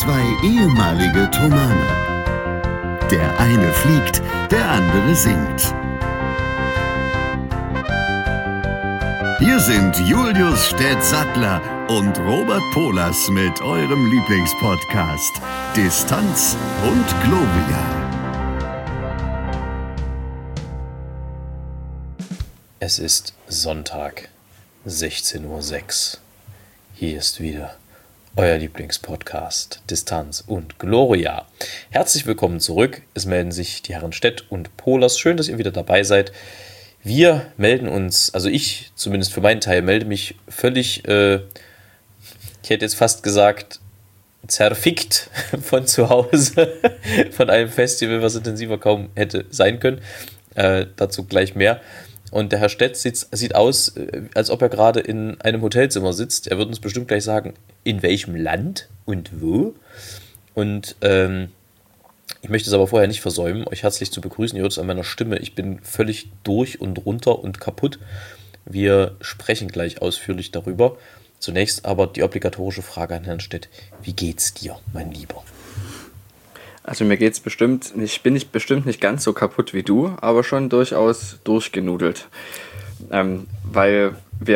Zwei ehemalige Tomane. Der eine fliegt, der andere singt. Hier sind Julius Städtsattler und Robert Polas mit eurem Lieblingspodcast Distanz und Gloria. Es ist Sonntag, 16:06 Uhr. Hier ist wieder euer Lieblingspodcast Distanz und Gloria. Herzlich willkommen zurück. Es melden sich die Herren Städt und Polas. Schön, dass ihr wieder dabei seid. Wir melden uns, also ich zumindest für meinen Teil, melde mich völlig, ich hätte jetzt fast gesagt, zerfickt von zu Hause, von einem Festival, was intensiver kaum hätte sein können. Dazu gleich mehr. Und der Herr Städt sieht aus, als ob er gerade in einem Hotelzimmer sitzt. Er wird uns bestimmt gleich sagen, in welchem Land und wo. Und ich möchte es aber vorher nicht versäumen, euch herzlich zu begrüßen. Ihr hört es an meiner Stimme. Ich bin völlig durch und runter und kaputt. Wir sprechen gleich ausführlich darüber. Zunächst aber die obligatorische Frage an Herrn Städt. Wie geht's dir, mein Lieber? Also mir geht's bestimmt nicht ganz so kaputt wie du, aber schon durchaus durchgenudelt. Weil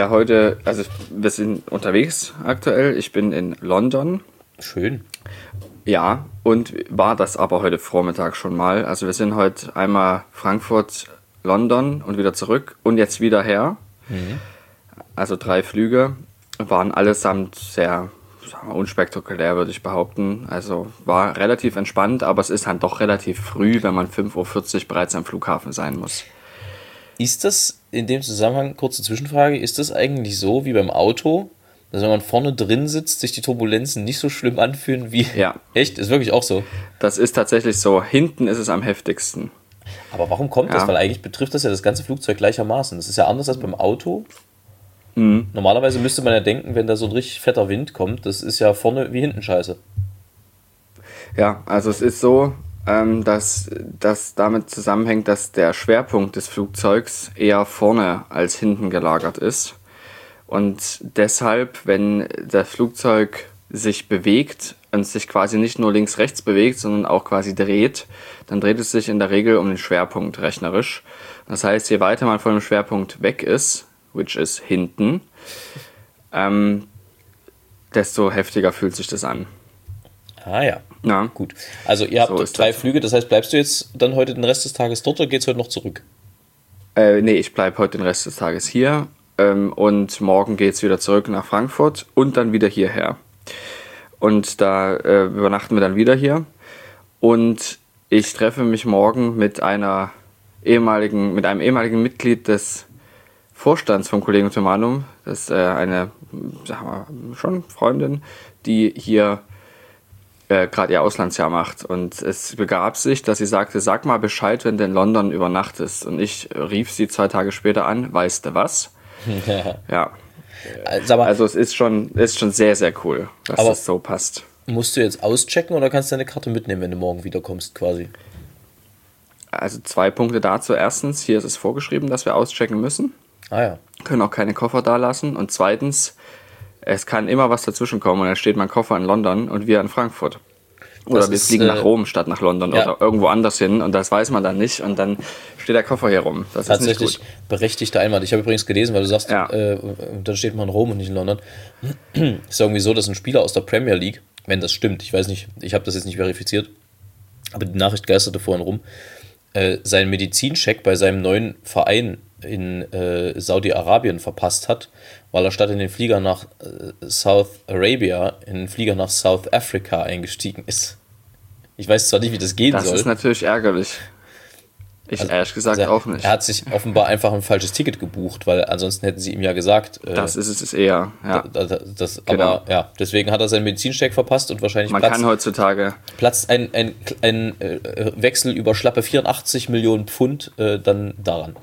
wir sind unterwegs aktuell. Ich bin in London. Schön. Ja, und war das aber heute Vormittag schon mal. Also wir sind heute einmal Frankfurt, London und wieder zurück und jetzt wieder her. Mhm. Also 3 Flüge, waren allesamt sehr unspektakulär, würde ich behaupten. Also war relativ entspannt, aber es ist dann doch relativ früh, wenn man 5:40 Uhr bereits am Flughafen sein muss. Ist das in dem Zusammenhang, kurze Zwischenfrage, ist das eigentlich so wie beim Auto, dass wenn man vorne drin sitzt, sich die Turbulenzen nicht so schlimm anfühlen wie... Ja. Echt? Ist wirklich auch so? Das ist tatsächlich so. Hinten ist es am heftigsten. Aber warum kommt das? Weil eigentlich betrifft das ja das ganze Flugzeug gleichermaßen. Das ist ja anders als beim Auto. Mhm. Normalerweise müsste man ja denken, wenn da so ein richtig fetter Wind kommt, das ist ja vorne wie hinten scheiße. Ja, also es ist so, dass das damit zusammenhängt, dass der Schwerpunkt des Flugzeugs eher vorne als hinten gelagert ist. Und deshalb, wenn das Flugzeug sich bewegt und sich quasi nicht nur links-rechts bewegt, sondern auch quasi dreht, dann dreht es sich in der Regel um den Schwerpunkt rechnerisch. Das heißt, je weiter man von dem Schwerpunkt weg ist, which is hinten, desto heftiger fühlt sich das an. Ah ja. Na? Gut. Also ihr habt so 3 Flüge, das heißt, bleibst du jetzt dann heute den Rest des Tages dort oder geht's heute noch zurück? Nee, ich bleibe heute den Rest des Tages hier und morgen geht's wieder zurück nach Frankfurt und dann wieder hierher. Und da übernachten wir dann wieder hier und ich treffe mich morgen mit einem ehemaligen Mitglied des Vorstands vom Collegium Thomanum. Das ist eine, sagen wir schon Freundin, die hier gerade ihr Auslandsjahr macht. Und es begab sich, dass sie sagte, sag mal Bescheid, wenn du in London übernachtest. Und ich rief sie 2 Tage später an, weißt du was? Ja. Also es ist schon sehr, sehr cool, dass das so passt. Musst du jetzt auschecken oder kannst du deine Karte mitnehmen, wenn du morgen wiederkommst quasi? Also 2 Punkte dazu. Erstens, hier ist es vorgeschrieben, dass wir auschecken müssen. Ah ja. Können auch keine Koffer da lassen. Und zweitens, es kann immer was dazwischen kommen und dann steht mein Koffer in London und wir in Frankfurt. Oder wir fliegen nach Rom statt nach London oder irgendwo anders hin und das weiß man dann nicht und dann steht der Koffer hier rum. Das tatsächlich ist nicht gut. Berechtigter Einwand. Ich habe übrigens gelesen, weil du sagst, dann steht man in Rom und nicht in London. Ist ja irgendwie so, dass ein Spieler aus der Premier League, wenn das stimmt, ich weiß nicht, ich habe das jetzt nicht verifiziert, aber die Nachricht geisterte vorhin rum, seinen Medizincheck bei seinem neuen Verein in Saudi-Arabien verpasst hat, weil er statt in den Flieger nach South Arabia in den Flieger nach South Africa eingestiegen ist. Ich weiß zwar nicht, wie das gehen soll. Das ist natürlich ärgerlich. Ehrlich gesagt auch nicht. Er hat sich offenbar einfach ein falsches Ticket gebucht, weil ansonsten hätten sie ihm ja gesagt... das ist es eher, ja. Genau. Aber ja, deswegen hat er seinen Medizincheck verpasst und wahrscheinlich kann heutzutage... platzt ein Wechsel über schlappe 84 Millionen Pfund dann daran.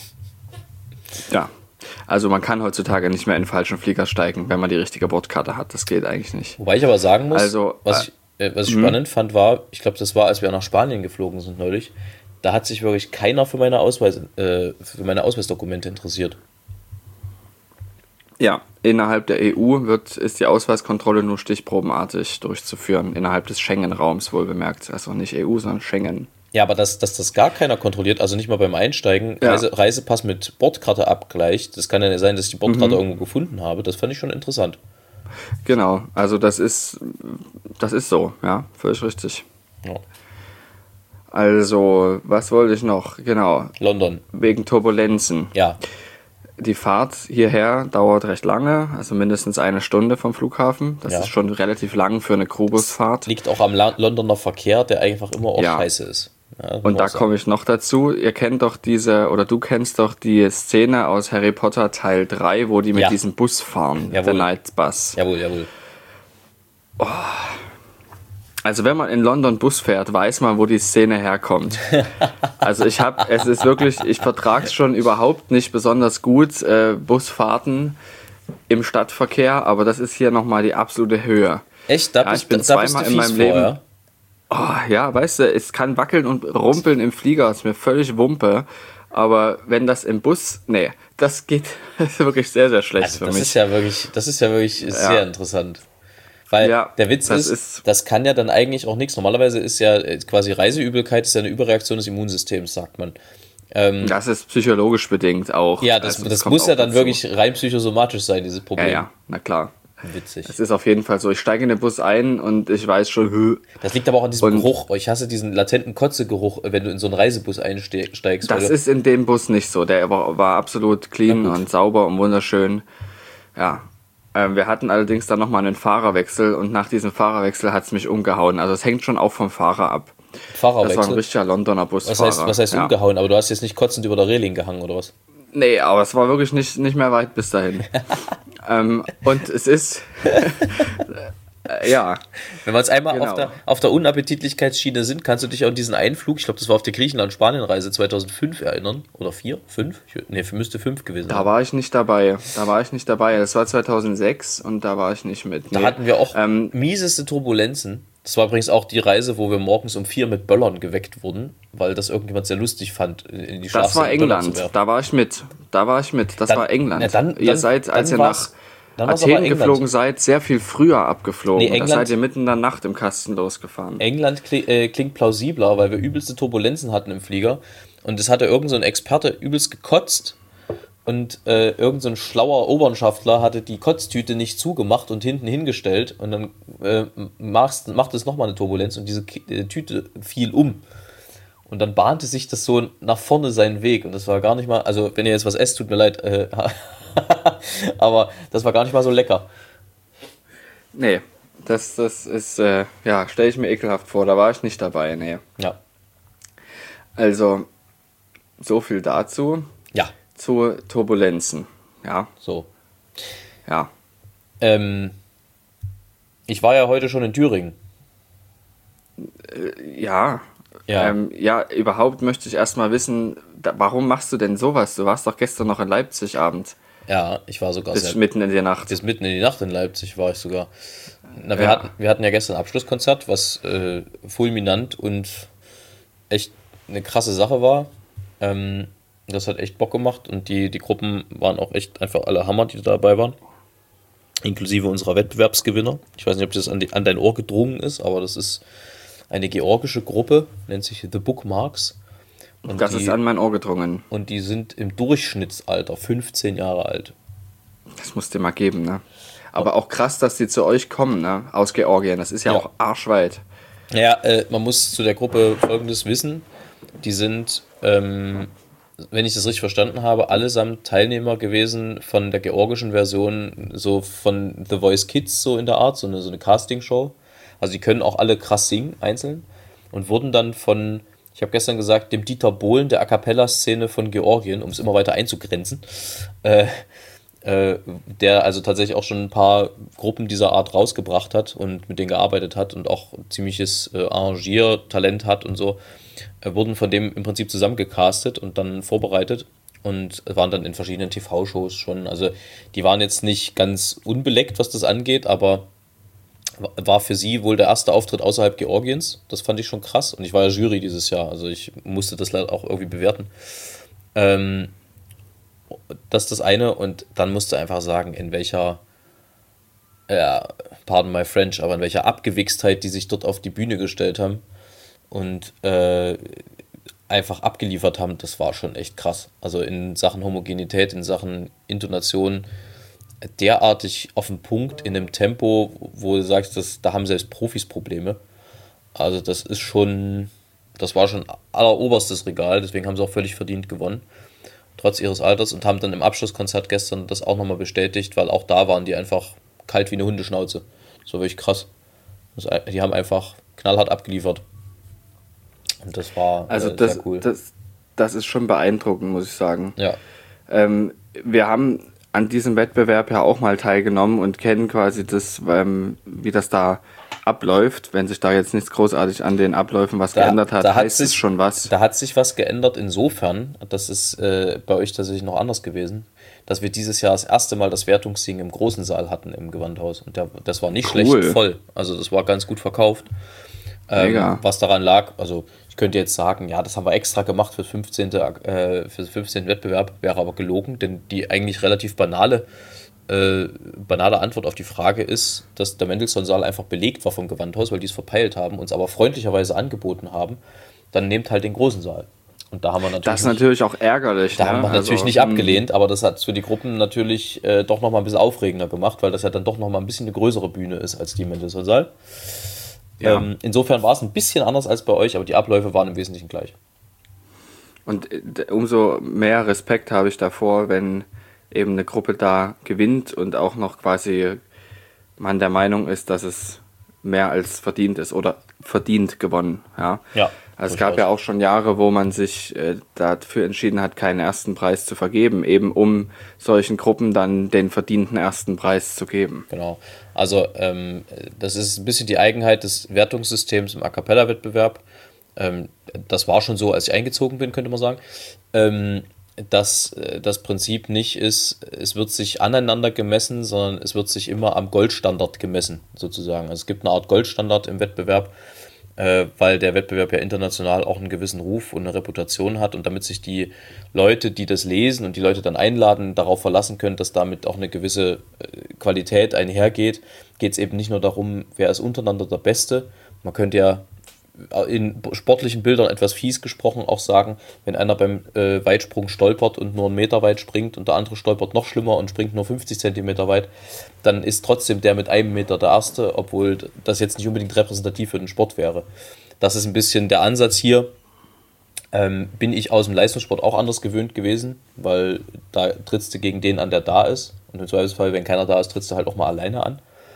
Ja, also man kann heutzutage nicht mehr in den falschen Flieger steigen, wenn man die richtige Bordkarte hat. Das geht eigentlich nicht. Wobei ich aber sagen muss, was ich spannend fand, war, ich glaube, das war, als wir nach Spanien geflogen sind neulich, da hat sich wirklich keiner für meine Ausweisdokumente interessiert. Ja, innerhalb der EU ist die Ausweiskontrolle nur stichprobenartig durchzuführen, innerhalb des Schengen-Raums wohlbemerkt. Also nicht EU, sondern Schengen. Ja, aber dass das gar keiner kontrolliert, also nicht mal beim Einsteigen, Ja. Reisepass mit Bordkarte abgleicht, das kann ja nicht sein, dass ich die Bordkarte irgendwo gefunden habe, das fand ich schon interessant. Genau, also das ist so, ja, völlig richtig. Ja. Also, was wollte ich noch? Genau, London, wegen Turbulenzen. ja. Die Fahrt hierher dauert recht lange, also mindestens 1 Stunde vom Flughafen. Das Ja. ist schon relativ lang für eine Grobusfahrt. Liegt auch am Londoner Verkehr, der einfach immer auch Ja. scheiße ist. Ja, Und da komme ich noch dazu. Ihr kennt doch du kennst doch die Szene aus Harry Potter Teil 3, wo die mit Ja. diesem Bus fahren, Jawohl. der Night Bus. Jawohl. Also wenn man in London Bus fährt, weiß man, wo die Szene herkommt. Also ich vertrage es schon überhaupt nicht besonders gut, Busfahrten im Stadtverkehr, aber das ist hier nochmal die absolute Höhe. Echt? Da Ja, bist, ich bin da bist zweimal du in fies meinem vor, Leben- ja? Oh, ja, weißt du, es kann wackeln und rumpeln im Flieger, ist mir völlig Wumpe. Aber wenn das im Bus, nee, das ist wirklich sehr, sehr schlecht Also für das mich. ist ja wirklich sehr interessant. Weil Ja, der Witz das ist, das kann ja dann eigentlich auch nichts. Normalerweise ist ja quasi Reiseübelkeit ist ja eine Überreaktion des Immunsystems, sagt man. Das ist psychologisch bedingt auch. Ja, das kommt muss ja auch dann dazu. wirklich rein psychosomatisch sein, dieses Problem. Ja, na klar. Witzig. Es ist auf jeden Fall so, ich steige in den Bus ein und ich weiß schon, Das liegt aber auch an diesem Und- Geruch. Ich hasse diesen latenten Kotzegeruch, wenn du in so einen Reisebus einsteigst. das ist in dem Bus nicht so. Der war absolut clean und sauber und wunderschön. Ja. Wir hatten allerdings dann nochmal einen Fahrerwechsel und nach diesem Fahrerwechsel hat es mich umgehauen. Also es hängt schon auch vom Fahrer ab. Das war ein Fahrerwechsel. richtiger Londoner Busfahrer. Was heißt ja. umgehauen? Aber du hast jetzt nicht kotzend über der Reling gehangen, oder was? Nee, aber es war wirklich nicht mehr weit bis dahin. Und es ist... ja, Wenn wir jetzt einmal Genau. auf der Unappetitlichkeitsschiene sind, kannst du dich auch an diesen Einflug, ich glaube, das war auf der Griechenland-Spanien-Reise 2005 erinnern? Oder 4? 5? Nee, müsste 5 gewesen sein. da war ich nicht dabei. Das war 2006 und da war ich nicht mit. Da Nee. hatten wir auch mieseste Turbulenzen. Das war übrigens auch die Reise, wo wir morgens um 4 mit Böllern geweckt wurden, weil das irgendjemand sehr lustig fand, in die Das Straße war Böller zu England. werfen. Da war ich mit. Das Dann- war England. na, dann- Ihr dann- seid, als dann ihr war's- nach dann war's aber Athen England. geflogen seid, sehr viel früher abgeflogen. Nee, Da England- seid ihr mitten in der Nacht im Kasten losgefahren. England klingt plausibler, weil wir übelste Turbulenzen hatten im Flieger. Und es hatte irgend so ein Experte übelst gekotzt. Und irgend so ein schlauer Obernschaftler hatte die Kotztüte nicht zugemacht und hinten hingestellt. Und dann macht es nochmal eine Turbulenz und diese Tüte fiel um. Und dann bahnte sich das so nach vorne seinen Weg. Und das war gar nicht mal, also wenn ihr jetzt was esst, tut mir leid. Aber das war gar nicht mal so lecker. Nee, das ist, ja, stelle ich mir ekelhaft vor. Da war ich nicht dabei, nee. Ja. Also, so viel dazu. Ja, Zu Turbulenzen. Ja, so. ja. Ich war ja heute schon in Thüringen. Ja. Ja. Ja, überhaupt möchte ich erstmal wissen, warum machst du denn sowas? Du warst doch gestern noch in Leipzig Abend. Ja, ich war sogar Bis mitten in der Nacht. bis mitten in die Nacht in Leipzig war ich sogar. Na, Ja. wir hatten ja gestern ein Abschlusskonzert, was fulminant und echt eine krasse Sache war. Das hat echt Bock gemacht und die Gruppen waren auch echt einfach alle Hammer, die dabei waren. Inklusive unserer Wettbewerbsgewinner. Ich weiß nicht, ob das an dein Ohr gedrungen ist, aber das ist eine georgische Gruppe, nennt sich The Bookmarks. Und Das ist an mein Ohr gedrungen. und die sind im Durchschnittsalter 15 Jahre alt. Das musst du mal geben, ne? Aber auch krass, dass die zu euch kommen, ne? Aus Georgien. Das ist ja Ja. auch arschweit. Ja, man muss zu der Gruppe Folgendes wissen. Die sind, wenn ich das richtig verstanden habe, allesamt Teilnehmer gewesen von der georgischen Version, so von The Voice Kids, so in der Art, so eine Castingshow. Also die können auch alle krass singen, einzeln. Und wurden dann von, ich habe gestern gesagt, dem Dieter Bohlen der A-Cappella-Szene von Georgien, um es immer weiter einzugrenzen, der also tatsächlich auch schon ein paar Gruppen dieser Art rausgebracht hat und mit denen gearbeitet hat und auch ziemliches Arrangiertalent hat und so, wurden von dem im Prinzip zusammengecastet und dann vorbereitet und waren dann in verschiedenen TV-Shows schon. Also die waren jetzt nicht ganz unbeleckt, was das angeht, aber war für sie wohl der erste Auftritt außerhalb Georgiens. Das fand ich schon krass und ich war ja Jury dieses Jahr, also ich musste das leider auch irgendwie bewerten. das ist das eine. Und dann musst du einfach sagen, in welcher, pardon my French, aber in welcher Abgewichstheit die sich dort auf die Bühne gestellt haben und einfach abgeliefert haben, das war schon echt krass. Also in Sachen Homogenität, in Sachen Intonation, derartig auf den Punkt, in einem Tempo, wo du sagst, da haben selbst Profis Probleme. Also das war schon alleroberstes Regal, deswegen haben sie auch völlig verdient gewonnen, trotz ihres Alters, und haben dann im Abschlusskonzert gestern das auch nochmal bestätigt, weil auch da waren die einfach kalt wie eine Hundeschnauze. Das war wirklich krass. Die haben einfach knallhart abgeliefert. Und das war sehr cool. Das ist schon beeindruckend, muss ich sagen. Ja. Wir haben an diesem Wettbewerb ja auch mal teilgenommen und kennen quasi das, wie das da abläuft. Wenn sich da jetzt nichts großartig an den Abläufen was geändert hat, heißt es schon was. Da hat sich was geändert insofern, das ist bei euch tatsächlich noch anders gewesen, dass wir dieses Jahr das erste Mal das Wertungssingen im großen Saal hatten im Gewandhaus. Und das war nicht schlecht voll. Also das war ganz gut verkauft. Was daran lag, also ich könnte jetzt sagen, ja, das haben wir extra gemacht für 15. Wettbewerb, wäre aber gelogen, denn die eigentlich relativ banale Antwort auf die Frage ist, dass der Mendelssohn-Saal einfach belegt war vom Gewandhaus, weil die es verpeilt haben, uns aber freundlicherweise angeboten haben, dann nehmt halt den großen Saal. Und da haben wir natürlich. Das ist natürlich auch ärgerlich. Da haben wir natürlich nicht abgelehnt, aber das hat es für die Gruppen natürlich doch nochmal ein bisschen aufregender gemacht, weil das ja dann doch nochmal ein bisschen eine größere Bühne ist als die Mendelssohn-Saal. Ja. Insofern war es ein bisschen anders als bei euch, aber die Abläufe waren im Wesentlichen gleich. Und umso mehr Respekt habe ich davor, wenn eben eine Gruppe da gewinnt und auch noch quasi man der Meinung ist, dass es mehr als verdient ist oder verdient gewonnen. Ja. Also es gab ja auch schon Jahre, wo man sich dafür entschieden hat, keinen ersten Preis zu vergeben, eben um solchen Gruppen dann den verdienten ersten Preis zu geben. Genau. Also das ist ein bisschen die Eigenheit des Wertungssystems im A-Cappella-Wettbewerb. Das war schon so, als ich eingezogen bin, könnte man sagen. Dass das Prinzip nicht ist, es wird sich aneinander gemessen, sondern es wird sich immer am Goldstandard gemessen, sozusagen. Also es gibt eine Art Goldstandard im Wettbewerb, weil der Wettbewerb ja international auch einen gewissen Ruf und eine Reputation hat, und damit sich die Leute, die das lesen und die Leute dann einladen, darauf verlassen können, dass damit auch eine gewisse Qualität einhergeht, geht es eben nicht nur darum, wer ist untereinander der Beste. Man könnte ja in sportlichen Bildern etwas fies gesprochen auch sagen, wenn einer beim Weitsprung stolpert und nur einen Meter weit springt und der andere stolpert noch schlimmer und springt nur 50 Zentimeter weit, dann ist trotzdem der mit einem Meter der Erste, obwohl das jetzt nicht unbedingt repräsentativ für den Sport wäre. Das ist ein bisschen der Ansatz hier. Bin ich aus dem Leistungssport auch anders gewöhnt gewesen, weil da trittst du gegen den an, der da ist, und im Zweifelsfall, wenn keiner da ist, trittst du halt auch mal alleine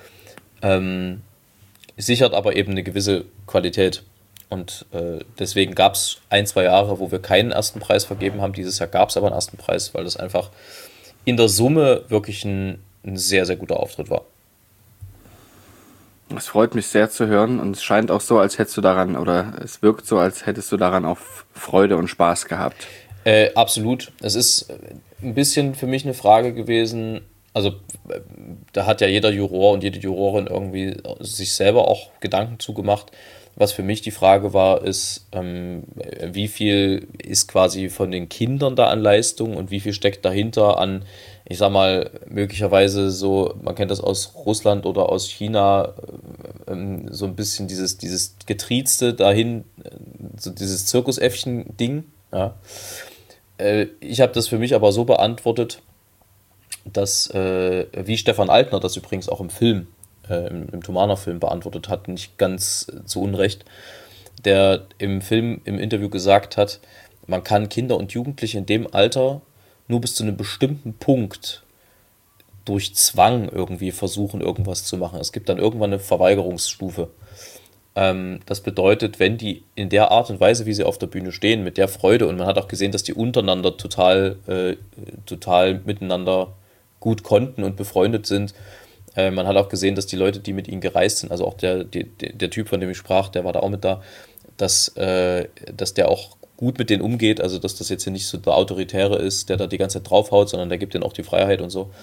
an. Sichert aber eben eine gewisse Qualität. Und deswegen gab es 1-2 Jahre, wo wir keinen ersten Preis vergeben haben. Dieses Jahr gab es aber einen ersten Preis, weil das einfach in der Summe wirklich ein sehr, sehr guter Auftritt war. Es freut mich sehr zu hören, und es scheint auch so, als hättest du daran, oder es wirkt so, als hättest du daran auch Freude und Spaß gehabt. Absolut. Es ist ein bisschen für mich eine Frage gewesen. Also da hat ja jeder Juror und jede Jurorin irgendwie sich selber auch Gedanken zugemacht. Was für mich die Frage war, ist, wie viel ist quasi von den Kindern da an Leistung und wie viel steckt dahinter an, ich sag mal, möglicherweise so, man kennt das aus Russland oder aus China, so ein bisschen dieses Getriezte dahin, so dieses Zirkusäffchen-Ding. Ja. Ich habe das für mich aber so beantwortet, dass, wie Stefan Altner das übrigens auch im Film, im Thomaner-Film beantwortet hat, nicht ganz zu Unrecht, der im Film, im Interview gesagt hat, man kann Kinder und Jugendliche in dem Alter nur bis zu einem bestimmten Punkt durch Zwang irgendwie versuchen, irgendwas zu machen. Es gibt dann irgendwann eine Verweigerungsstufe. Das bedeutet, wenn die in der Art und Weise, wie sie auf der Bühne stehen, mit der Freude, und man hat auch gesehen, dass die untereinander total miteinander gut konnten und befreundet sind. Man hat auch gesehen, dass die Leute, die mit ihnen gereist sind, also auch der Typ, von dem ich sprach, der war da auch mit da, dass der auch gut mit denen umgeht, also dass das jetzt hier nicht so der Autoritäre ist, der da die ganze Zeit draufhaut, sondern der gibt denen auch die Freiheit und so.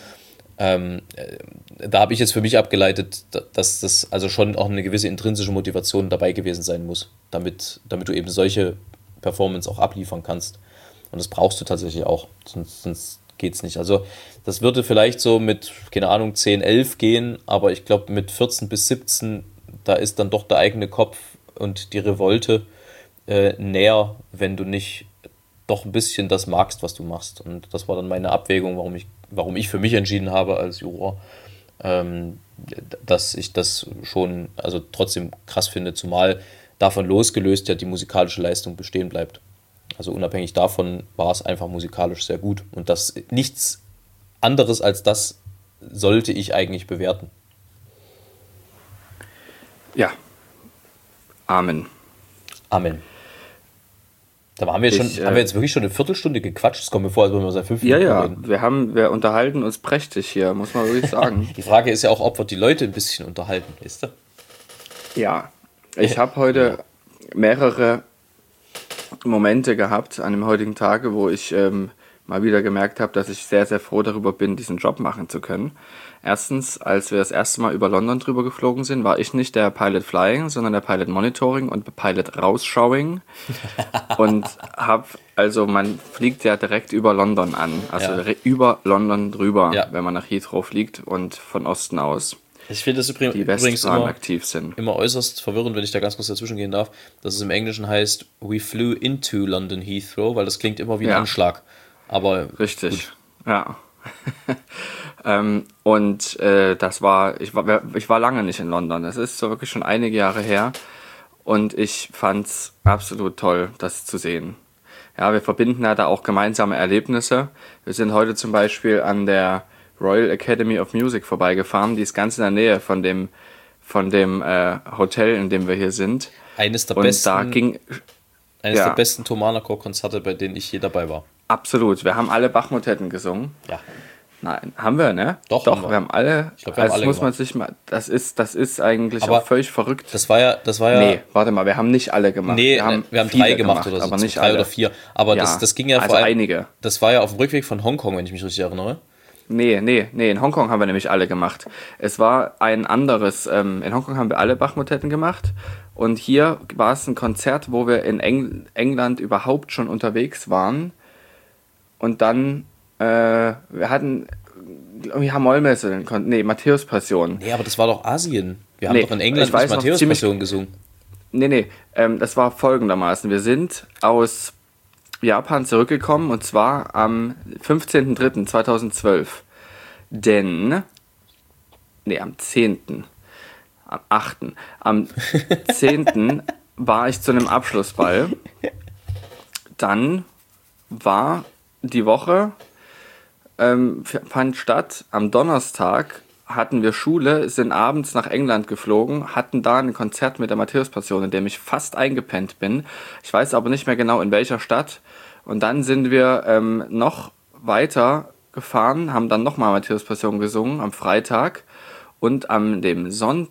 Da habe ich jetzt für mich abgeleitet, dass das also schon auch eine gewisse intrinsische Motivation dabei gewesen sein muss, damit du eben solche Performance auch abliefern kannst. Und das brauchst du tatsächlich auch, sonst geht's nicht. Also das würde vielleicht so mit, keine Ahnung, 10, 11 gehen, aber ich glaube mit 14 bis 17, da ist dann doch der eigene Kopf und die Revolte näher, wenn du nicht doch ein bisschen das magst, was du machst. Und das war dann meine Abwägung, warum ich für mich entschieden habe als Juror, dass ich das schon, also trotzdem krass finde, zumal davon losgelöst ja die musikalische Leistung bestehen bleibt. Also unabhängig davon war es einfach musikalisch sehr gut. Und das nichts anderes als das sollte ich eigentlich bewerten. Ja. Amen. Amen. Da haben wir jetzt wirklich schon eine Viertelstunde gequatscht. Das kommt mir vor, als würden wir seit 5 Minuten reden. Wir unterhalten uns prächtig hier, muss man wirklich sagen. Die Frage ist ja auch, ob wir die Leute ein bisschen unterhalten, weißt du? Ja, ich habe heute mehrere Momente gehabt an dem heutigen Tage, wo ich mal wieder gemerkt habe, dass ich sehr, sehr froh darüber bin, diesen Job machen zu können. Erstens, als wir das erste Mal über London drüber geflogen sind, war ich nicht der Pilot Flying, sondern der Pilot Monitoring und Pilot Rausschauing. Und man fliegt ja direkt über London an, also über London drüber, wenn man nach Heathrow fliegt und von Osten aus. Ich finde das übrigens immer äußerst verwirrend, wenn ich da ganz kurz dazwischen gehen darf, dass es im Englischen heißt, we flew into London Heathrow, weil das klingt immer wie ein Anschlag. Aber richtig, gut. Ja. Ich war lange nicht in London. Das ist so wirklich schon einige Jahre her. Und ich fand's absolut toll, das zu sehen. Ja, wir verbinden ja da auch gemeinsame Erlebnisse. Wir sind heute zum Beispiel an der Royal Academy of Music vorbeigefahren. Die ist ganz in der Nähe von dem Hotel, in dem wir hier sind. Eines der besten Thomaner Chorkonzerte, bei denen ich je dabei war. Absolut. Wir haben alle Bach-Motetten gesungen. Ja. Nein, haben wir, ne? Doch, wir haben alle. Ich glaube, wir haben alle muss man sich mal. Das ist eigentlich aber auch völlig verrückt. Das war ja. Nee, warte mal, wir haben nicht alle gemacht. Nee, wir haben 3 gemacht oder so, aber nicht 3 alle. oder 4. Aber das ging ja also vor allem. Einige. Das war ja auf dem Rückweg von Hongkong, wenn ich mich richtig erinnere. Nee, in Hongkong haben wir nämlich alle gemacht. Es war ein anderes, in Hongkong haben wir alle Bach-Motetten gemacht und hier war es ein Konzert, wo wir in England überhaupt schon unterwegs waren und dann, wir hatten irgendwie Hamollmesse, Matthäus-Passion. Nee, aber das war doch Asien. Wir haben doch in England nicht Matthäus-Passion gesungen. Das war folgendermaßen. Wir sind aus Japan zurückgekommen und zwar am 15.03.2012. Am 10. Am 8. Am 10. war ich zu einem Abschlussball. Dann war die Woche, fand statt, am Donnerstag hatten wir Schule, sind abends nach England geflogen, hatten da ein Konzert mit der Matthäus-Passion, in dem ich fast eingepennt bin. Ich weiß aber nicht mehr genau, in welcher Stadt. Und dann sind wir noch weiter gefahren, haben dann nochmal Matthäus-Passion gesungen am Freitag. Und an dem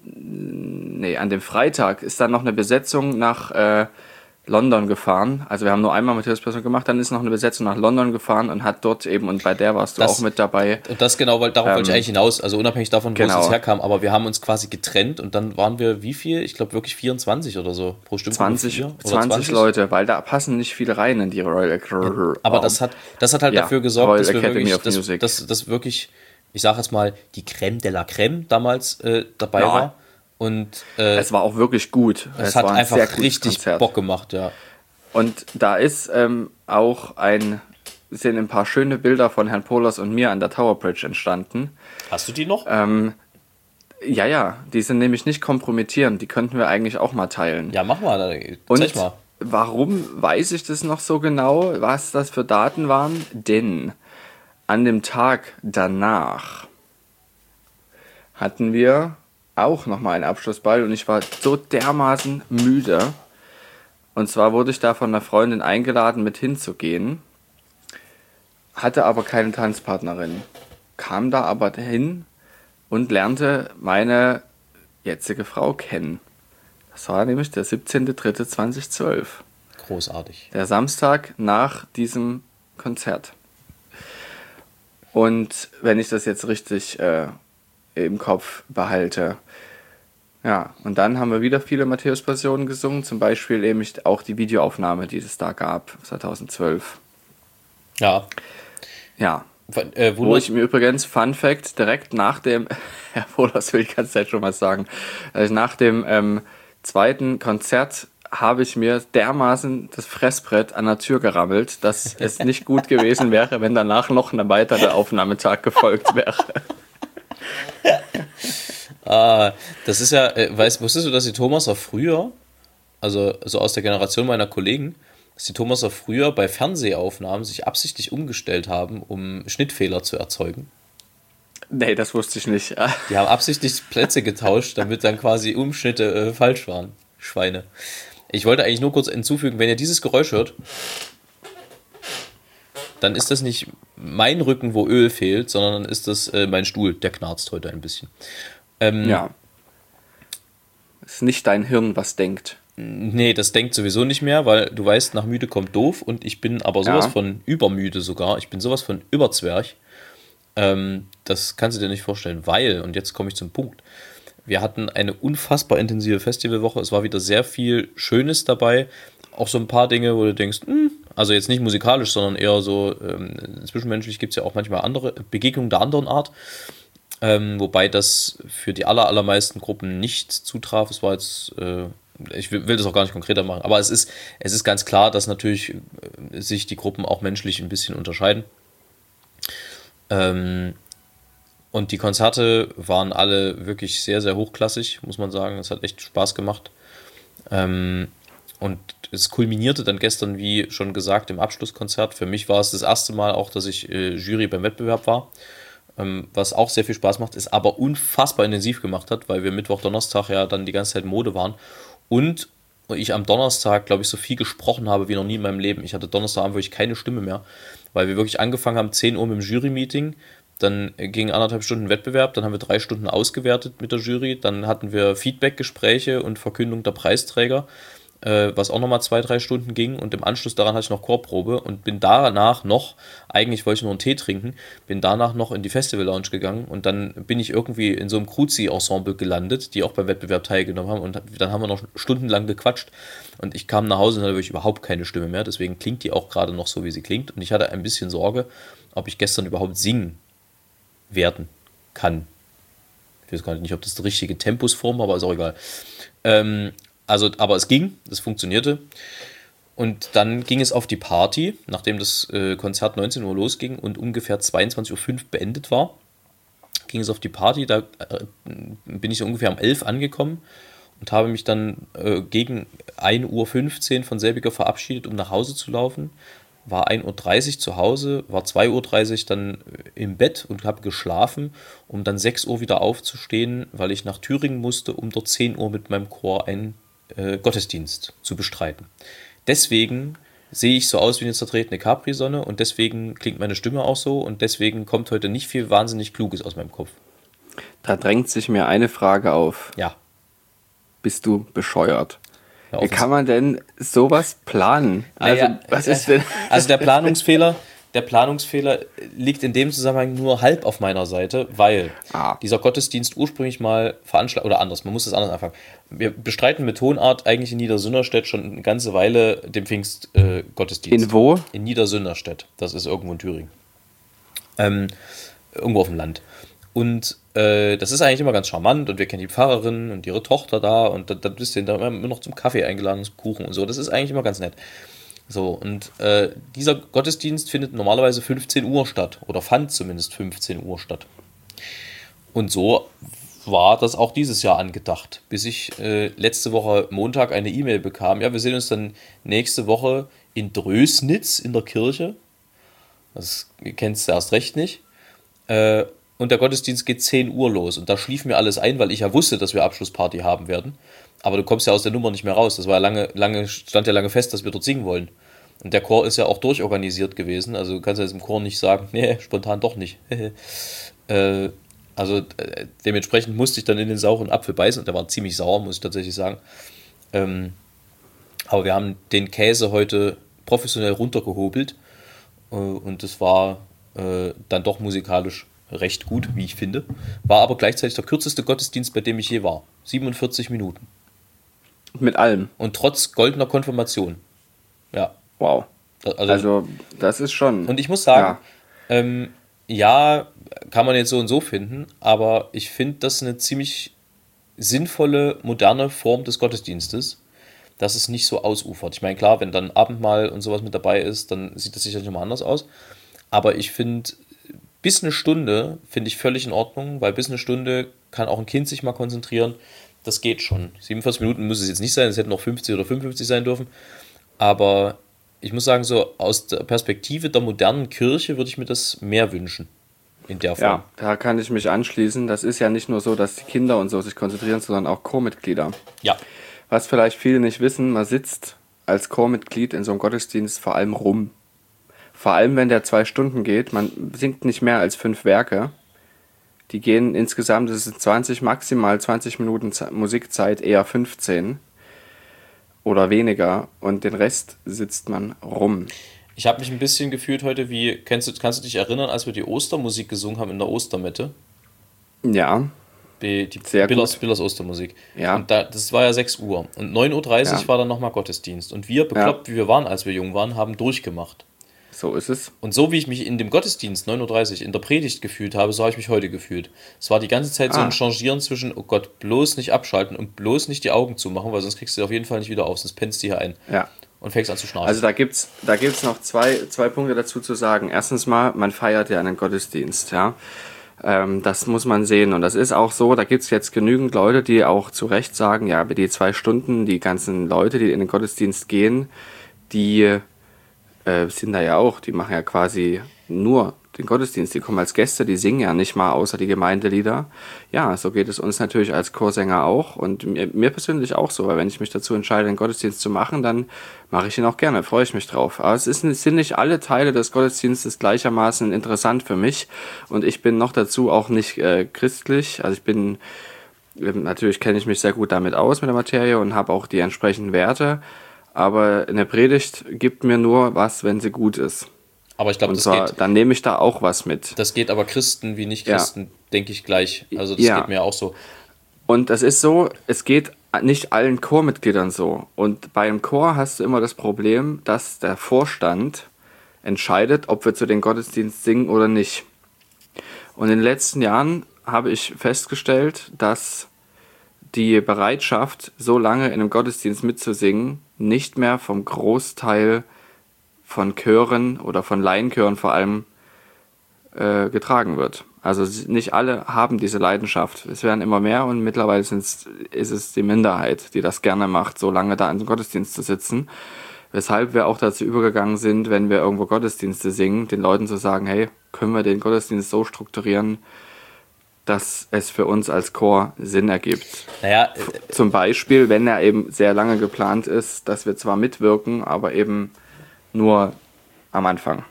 Freitag ist dann noch eine Besetzung nach London gefahren. Also wir haben nur einmal Matthäus-Passion gemacht, dann ist noch eine Besetzung nach London gefahren und hat dort eben, und bei der warst du auch mit dabei. Und das genau, darauf wollte ich eigentlich hinaus, also unabhängig davon, wo es jetzt herkam, aber wir haben uns quasi getrennt und dann waren wir wie viel? Ich glaube wirklich 24 oder so pro Stimme. 20 Leute, weil da passen nicht viele rein in die Royal Academy. Aber das hat halt dafür gesorgt, dass wir wirklich, dass wirklich, ich sage jetzt mal, die Crème de la Crème damals dabei war. Und es war auch wirklich gut. Es hat einfach richtig Konzert. Bock gemacht, ja. Und da ist sind ein paar schöne Bilder von Herrn Pohlers und mir an der Tower Bridge entstanden. Hast du die noch? Ja, die sind nämlich nicht kompromittierend. Die könnten wir eigentlich auch mal teilen. Ja, mach mal. Zeig mal. Warum weiß ich das noch so genau, was das für Daten waren? Denn an dem Tag danach hatten wir auch nochmal einen Abschlussball und ich war so dermaßen müde. Und zwar wurde ich da von einer Freundin eingeladen, mit hinzugehen, hatte aber keine Tanzpartnerin, kam da aber hin und lernte meine jetzige Frau kennen. Das war nämlich der 17.03.2012. Großartig. Der Samstag nach diesem Konzert. Und wenn ich das jetzt richtig im Kopf behalte. Ja, und dann haben wir wieder viele Matthäus-Passionen gesungen, zum Beispiel eben auch die Videoaufnahme, die es da gab, 2012. Ja. Ja, Wo ich mir übrigens, Fun Fact, direkt nach dem, ja, das will ich die ganze Zeit schon mal sagen, nach dem zweiten Konzert habe ich mir dermaßen das Fressbrett an der Tür gerammelt, dass es nicht gut gewesen wäre, wenn danach noch ein weiterer Aufnahmetag gefolgt wäre. Das ist ja, wusstest du, dass die Thomaser früher, also so aus der Generation meiner Kollegen, dass die Thomaser früher bei Fernsehaufnahmen sich absichtlich umgestellt haben, um Schnittfehler zu erzeugen? Nee, das wusste ich nicht. Die haben absichtlich Plätze getauscht, damit dann quasi Umschnitte falsch waren. Schweine. Ich wollte eigentlich nur kurz hinzufügen, wenn ihr dieses Geräusch hört, dann ist das nicht mein Rücken, wo Öl fehlt, sondern dann ist das mein Stuhl, der knarzt heute ein bisschen. Ja. Ist nicht dein Hirn, was denkt. Nee, das denkt sowieso nicht mehr, weil du weißt, nach müde kommt doof und ich bin aber sowas von übermüde sogar. Ich bin sowas von überzwerch. Das kannst du dir nicht vorstellen, weil, und jetzt komme ich zum Punkt, wir hatten eine unfassbar intensive Festivalwoche. Es war wieder sehr viel Schönes dabei. Auch so ein paar Dinge, wo du denkst, also jetzt nicht musikalisch, sondern eher so zwischenmenschlich gibt es ja auch manchmal andere Begegnungen der anderen Art. Wobei das für die allermeisten Gruppen nicht zutraf. Es war jetzt, ich will das auch gar nicht konkreter machen, aber es ist ganz klar, dass natürlich sich die Gruppen auch menschlich ein bisschen unterscheiden. Und die Konzerte waren alle wirklich sehr, sehr hochklassig, muss man sagen. Es hat echt Spaß gemacht. Und es kulminierte dann gestern, wie schon gesagt, im Abschlusskonzert. Für mich war es das erste Mal auch, dass ich Jury beim Wettbewerb war. Was auch sehr viel Spaß macht, ist aber unfassbar intensiv gemacht hat, weil wir Mittwoch, Donnerstag ja dann die ganze Zeit Mode waren. Und ich am Donnerstag, glaube ich, so viel gesprochen habe wie noch nie in meinem Leben. Ich hatte Donnerstagabend wirklich keine Stimme mehr, weil wir wirklich angefangen haben, 10 Uhr mit dem Jury-Meeting. Dann ging 1,5 Stunden Wettbewerb, dann haben wir 3 Stunden ausgewertet mit der Jury, dann hatten wir Feedback-Gespräche und Verkündung der Preisträger, was auch nochmal 2-3 Stunden ging, und im Anschluss daran hatte ich noch Chorprobe und bin danach noch, eigentlich wollte ich nur einen Tee trinken, bin danach noch in die Festival-Lounge gegangen und dann bin ich irgendwie in so einem Cruzi-Ensemble gelandet, die auch beim Wettbewerb teilgenommen haben, und dann haben wir noch stundenlang gequatscht und ich kam nach Hause und hatte wirklich überhaupt keine Stimme mehr, deswegen klingt die auch gerade noch so, wie sie klingt, und ich hatte ein bisschen Sorge, ob ich gestern überhaupt singen werden kann. Ich weiß gar nicht, ob das die richtige Tempusform war, aber ist auch egal. Aber es ging, es funktionierte. Und dann ging es auf die Party, nachdem das Konzert 19 Uhr losging und ungefähr 22:05 Uhr beendet war, ging es auf die Party. Da bin ich so ungefähr um 11 angekommen und habe mich dann gegen 1:15 Uhr von selbiger verabschiedet, um nach Hause zu laufen. War 1:30 Uhr zu Hause, war 2:30 Uhr dann im Bett und habe geschlafen, um dann 6 Uhr wieder aufzustehen, weil ich nach Thüringen musste, um dort 10 Uhr mit meinem Chor einen Gottesdienst zu bestreiten. Deswegen sehe ich so aus wie eine zertretene Capri-Sonne und deswegen klingt meine Stimme auch so und deswegen kommt heute nicht viel wahnsinnig Kluges aus meinem Kopf. Da drängt sich mir eine Frage auf. Ja. Bist du bescheuert? Wie kann man denn sowas planen? Also, was ist denn? Also der Planungsfehler liegt in dem Zusammenhang nur halb auf meiner Seite, weil dieser Gottesdienst ursprünglich mal veranstaltet, oder anders, man muss das anders anfangen. Wir bestreiten mit Tonart eigentlich in Niedersünderstedt schon eine ganze Weile den Pfingstgottesdienst. In wo? In Niedersünderstedt, das ist irgendwo in Thüringen. Irgendwo auf dem Land. Und das ist eigentlich immer ganz charmant und wir kennen die Pfarrerin und ihre Tochter da und dann bist du da immer noch zum Kaffee eingeladen, zum Kuchen und so. Das ist eigentlich immer ganz nett. So, und dieser Gottesdienst findet normalerweise 15 Uhr statt oder fand zumindest 15 Uhr statt. Und so war das auch dieses Jahr angedacht, bis ich letzte Woche Montag eine E-Mail bekam. Ja, wir sehen uns dann nächste Woche in Drösnitz in der Kirche. Das kennst du erst recht nicht. Und der Gottesdienst geht 10 Uhr los. Und da schlief mir alles ein, weil ich ja wusste, dass wir Abschlussparty haben werden. Aber du kommst ja aus der Nummer nicht mehr raus. Das war ja stand ja lange fest, dass wir dort singen wollen. Und der Chor ist ja auch durchorganisiert gewesen. Also du kannst ja jetzt im Chor nicht sagen, nee, spontan doch nicht. Dementsprechend musste ich dann in den sauren Apfel beißen. Und der war ziemlich sauer, muss ich tatsächlich sagen. Aber wir haben den Käse heute professionell runtergehobelt. Und das war dann doch musikalisch recht gut, wie ich finde. War aber gleichzeitig der kürzeste Gottesdienst, bei dem ich je war. 47 Minuten. Mit allem. Und trotz goldener Konfirmation. Ja. Wow. Also das ist schon... Und ich muss sagen, Ja, kann man jetzt so und so finden, aber ich finde das eine ziemlich sinnvolle, moderne Form des Gottesdienstes, dass es nicht so ausufert. Ich meine, klar, wenn dann Abendmahl und sowas mit dabei ist, dann sieht das sicherlich nochmal anders aus. Aber ich finde, bis eine Stunde finde ich völlig in Ordnung, weil bis eine Stunde kann auch ein Kind sich mal konzentrieren. Das geht schon. 47 Minuten muss es jetzt nicht sein, es hätten noch 50 oder 55 sein dürfen. Aber ich muss sagen, so aus der Perspektive der modernen Kirche würde ich mir das mehr wünschen. In der Form. Ja, da kann ich mich anschließen. Das ist ja nicht nur so, dass die Kinder und so sich konzentrieren, sondern auch Chormitglieder. Ja. Was vielleicht viele nicht wissen, man sitzt als Chormitglied in so einem Gottesdienst vor allem rum. Vor allem, wenn der 2 Stunden geht. Man singt nicht mehr als 5 Werke. Die gehen insgesamt, das ist 20, maximal 20 Minuten Musikzeit, eher 15 oder weniger. Und den Rest sitzt man rum. Ich habe mich ein bisschen gefühlt heute wie, kannst du dich erinnern, als wir die Ostermusik gesungen haben in der Ostermette? Ja, Die sehr Billers gut. Musik. Ja. Und das war ja 6 Uhr. Und 9:30 Uhr Ja. war dann nochmal Gottesdienst. Und wir, bekloppt wie wir waren, als wir jung waren, haben durchgemacht. So ist es. Und so wie ich mich in dem Gottesdienst 9:30 Uhr in der Predigt gefühlt habe, so habe ich mich heute gefühlt. Es war die ganze Zeit so ein Changieren zwischen, oh Gott, bloß nicht abschalten und bloß nicht die Augen zumachen, weil sonst kriegst du auf jeden Fall nicht wieder auf, sonst pennst du hier ein. Ja. Und fängst an zu schnarchen. Also da gibt's noch zwei Punkte dazu zu sagen. Erstens mal, man feiert ja einen Gottesdienst, ja. Das muss man sehen. Und das ist auch so, da gibt's jetzt genügend Leute, die auch zu Recht sagen, ja, aber die 2 Stunden, die ganzen Leute, die in den Gottesdienst gehen, die sind da ja auch, die machen ja quasi nur den Gottesdienst, die kommen als Gäste, die singen ja nicht mal außer die Gemeindelieder. Ja, so geht es uns natürlich als Chorsänger auch und mir persönlich auch so, weil wenn ich mich dazu entscheide, den Gottesdienst zu machen, dann mache ich ihn auch gerne, freue ich mich drauf. Aber sind nicht alle Teile des Gottesdienstes gleichermaßen interessant für mich und ich bin noch dazu auch nicht christlich, also ich bin, natürlich kenne ich mich sehr gut damit aus mit der Materie und habe auch die entsprechenden Werte, aber eine Predigt gibt mir nur was, wenn sie gut ist. Aber ich glaube, Und zwar, dann nehme ich da auch was mit. das geht aber Christen wie Nicht-Christen, denke ich, gleich. Also das Ja. geht mir auch so. Und das ist so, es geht nicht allen Chormitgliedern so. Und bei einem Chor hast du immer das Problem, dass der Vorstand entscheidet, ob wir zu den Gottesdienst singen oder nicht. Und in den letzten Jahren habe ich festgestellt, dass die Bereitschaft, so lange in einem Gottesdienst mitzusingen, nicht mehr vom Großteil von Chören oder von Laienchören vor allem getragen wird. Also nicht alle haben diese Leidenschaft. Es werden immer mehr und mittlerweile ist es die Minderheit, die das gerne macht, so lange da im Gottesdienst zu sitzen. Weshalb wir auch dazu übergegangen sind, wenn wir irgendwo Gottesdienste singen, den Leuten zu sagen, hey, können wir den Gottesdienst so strukturieren, dass es für uns als Chor Sinn ergibt. Naja, Zum Beispiel, wenn er eben sehr lange geplant ist, dass wir zwar mitwirken, aber eben nur am Anfang.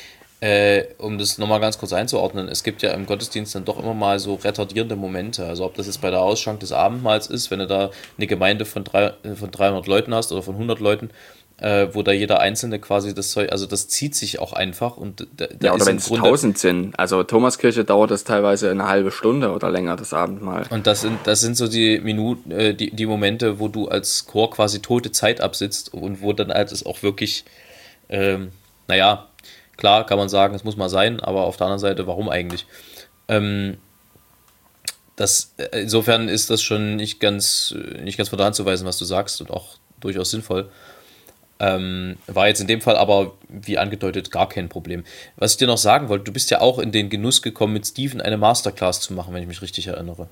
um das nochmal ganz kurz einzuordnen, es gibt ja im Gottesdienst dann doch immer mal so retardierende Momente. Also ob das jetzt bei der Ausschank des Abendmahls ist, wenn du da eine Gemeinde von 300 Leuten hast oder von 100 Leuten, wo da jeder Einzelne quasi das Zeug, also das zieht sich auch einfach. Und Ja, oder wenn es 1000 sind. Also Thomaskirche dauert das teilweise eine halbe Stunde oder länger, das Abendmahl. Und das sind so die Minuten, die Momente, wo du als Chor quasi tote Zeit absitzt und wo dann halt es auch wirklich, naja, klar kann man sagen, es muss mal sein, aber auf der anderen Seite, warum eigentlich? Insofern ist das schon nicht ganz von der Hand zu weisen, was du sagst und auch durchaus sinnvoll. War jetzt in dem Fall aber, wie angedeutet, gar kein Problem. Was ich dir noch sagen wollte, du bist ja auch in den Genuss gekommen, mit Steven eine Masterclass zu machen, wenn ich mich richtig erinnere.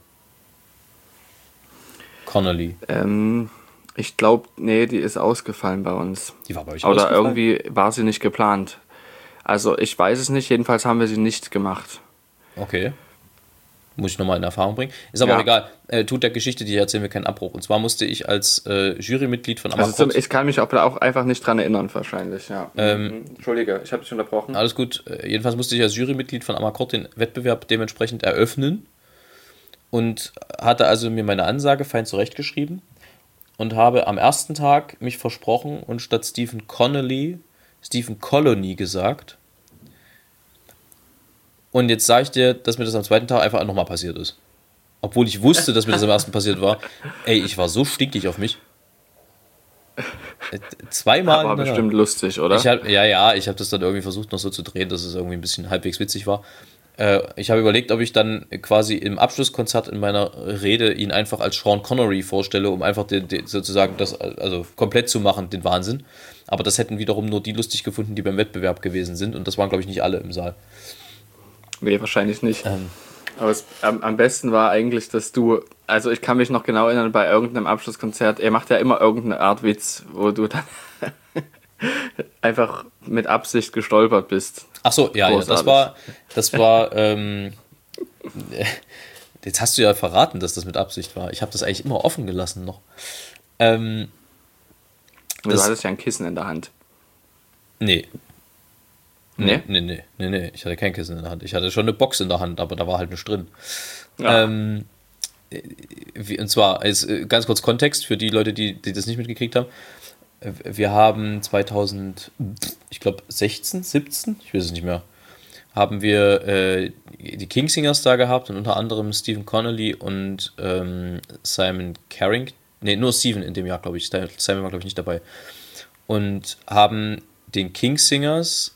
Connolly. Ich glaube, nee, die ist ausgefallen bei uns. Die war bei euch Oder ausgefallen? irgendwie war sie nicht geplant. Also ich weiß es nicht, jedenfalls haben wir sie nicht gemacht. Okay. Muss ich nochmal in Erfahrung bringen. Ist aber auch egal. Tut der Geschichte, die erzählen wir keinen Abbruch. Und zwar musste ich als Jurymitglied von Also Amakort... ich kann mich auch einfach nicht dran erinnern, wahrscheinlich, ja. Entschuldige, ich habe dich unterbrochen. Alles gut. Jedenfalls musste ich als Jurymitglied von Amakort den Wettbewerb dementsprechend eröffnen und hatte also mir meine Ansage fein zurechtgeschrieben und habe am ersten Tag mich versprochen und statt Stephen Colony gesagt. Und jetzt sage ich dir, dass mir das am zweiten Tag einfach nochmal passiert ist. Obwohl ich wusste, dass mir das am ersten passiert war. Ey, ich war so stinkig auf mich. zweimal. Aber bestimmt lustig, oder? Ich habe das dann irgendwie versucht noch so zu drehen, dass es irgendwie ein bisschen halbwegs witzig war. Ich habe überlegt, ob ich dann quasi im Abschlusskonzert in meiner Rede ihn einfach als Sean Connery vorstelle, um einfach sozusagen das also komplett zu machen, den Wahnsinn. Aber das hätten wiederum nur die lustig gefunden, die beim Wettbewerb gewesen sind. Und das waren, glaube ich, nicht alle im Saal. Nee, wahrscheinlich nicht. Aber am besten war eigentlich, dass du, also ich kann mich noch genau erinnern, bei irgendeinem Abschlusskonzert, er macht ja immer irgendeine Art Witz, wo du dann einfach mit Absicht gestolpert bist. Ach so, ja, das war jetzt hast du ja verraten, dass das mit Absicht war. Ich habe das eigentlich immer offen gelassen noch. Du hattest ja ein Kissen in der Hand. Nee. Nee? Nee. Ich hatte kein Kissen in der Hand. Ich hatte schon eine Box in der Hand, aber da war halt nichts drin. Ja. Und zwar, ganz kurz Kontext für die Leute, die das nicht mitgekriegt haben. Wir haben 2016, 17, ich weiß es nicht mehr, haben wir die Kingsingers da gehabt und unter anderem Stephen Connelly und Simon Carrington. Nee, nur Stephen in dem Jahr, glaube ich. Simon war, glaube ich, nicht dabei. Und haben den Kingsingers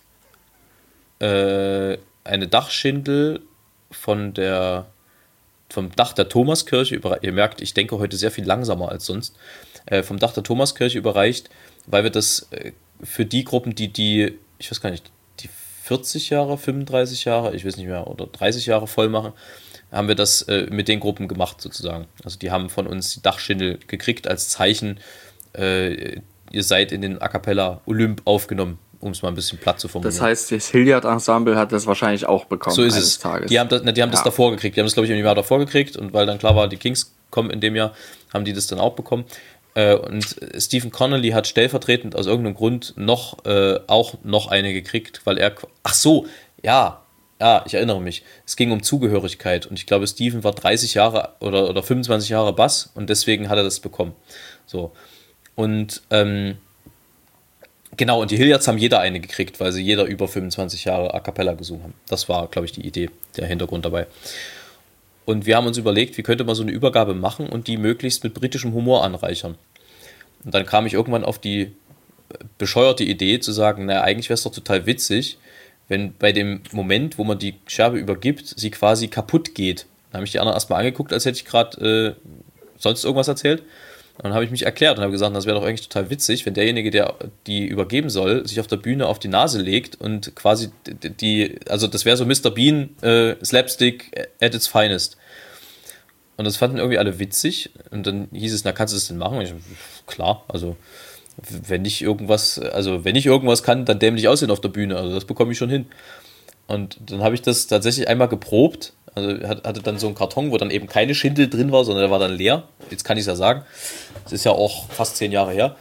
eine Dachschindel vom Dach der Thomaskirche ihr merkt, ich denke heute sehr viel langsamer als sonst, vom Dach der Thomaskirche überreicht, weil wir das für die Gruppen, die ich weiß gar nicht, die 40 Jahre, 35 Jahre, ich weiß nicht mehr, oder 30 Jahre voll machen, haben wir das mit den Gruppen gemacht sozusagen. Also die haben von uns die Dachschindel gekriegt als Zeichen, ihr seid in den A Cappella Olymp aufgenommen, um es mal ein bisschen platt zu formulieren. Das heißt, das Hilliard-Ensemble hat das wahrscheinlich auch bekommen. So ist es. Tages. Die haben das davor gekriegt. Die haben das, glaube ich, im Jahr davor gekriegt. Und weil dann klar war, die Kings kommen in dem Jahr, haben die das dann auch bekommen. Und Stephen Connelly hat stellvertretend aus irgendeinem Grund auch noch eine gekriegt, weil er... Ach so, ja, ich erinnere mich. Es ging um Zugehörigkeit. Und ich glaube, Stephen war 30 Jahre oder 25 Jahre Bass. Und deswegen hat er das bekommen. So. Und... Genau, und die Hilliards haben jeder eine gekriegt, weil sie jeder über 25 Jahre A Cappella gesungen haben. Das war, glaube ich, die Idee, der Hintergrund dabei. Und wir haben uns überlegt, wie könnte man so eine Übergabe machen und die möglichst mit britischem Humor anreichern. Und dann kam ich irgendwann auf die bescheuerte Idee zu sagen, naja, eigentlich wäre es doch total witzig, wenn bei dem Moment, wo man die Scherbe übergibt, sie quasi kaputt geht. Dann habe ich die anderen erstmal angeguckt, als hätte ich gerade sonst irgendwas erzählt. Und dann habe ich mich erklärt und habe gesagt, das wäre doch eigentlich total witzig, wenn derjenige, der die übergeben soll, sich auf der Bühne auf die Nase legt und quasi also das wäre so Mr. Bean Slapstick at its finest. Und das fanden irgendwie alle witzig und dann hieß es, na, kannst du das denn machen? Und ich, klar, also wenn ich irgendwas kann, dann dämlich aussehen auf der Bühne, also das bekomme ich schon hin. Und dann habe ich das tatsächlich einmal geprobt. Also hatte dann so einen Karton, wo dann eben keine Schindel drin war, sondern der war dann leer. Jetzt kann ich es ja sagen. Das ist ja auch fast 10 Jahre her.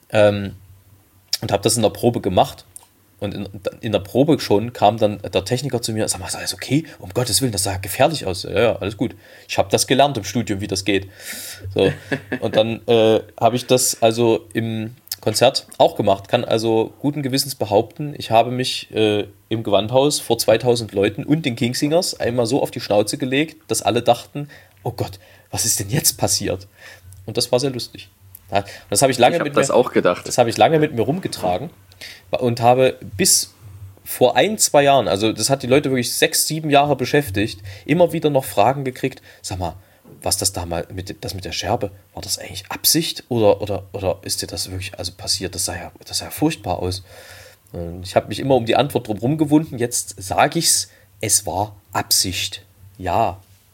Und habe das in der Probe gemacht. Und in der Probe schon kam dann der Techniker zu mir, sag mal, ist alles okay? Um Gottes Willen, das sah gefährlich aus. Ja, alles gut. Ich habe das gelernt im Studium, wie das geht. So. Und dann habe ich das also im Konzert auch gemacht. Kann also guten Gewissens behaupten, ich habe mich im Gewandhaus vor 2000 Leuten und den Kingsingers einmal so auf die Schnauze gelegt, dass alle dachten, oh Gott, was ist denn jetzt passiert? Und das war sehr lustig. Das habe ich lange Das habe ich lange mit mir rumgetragen und habe bis vor 1-2 Jahren, also das hat die Leute wirklich 6-7 Jahre beschäftigt, immer wieder noch Fragen gekriegt, sag mal, was das da mal mit der Scherbe, war das eigentlich Absicht oder ist dir das wirklich also passiert? Das sah ja furchtbar aus. Und ich habe mich immer um die Antwort drumherum gewunden. Jetzt sage ich's, es war Absicht. Ja.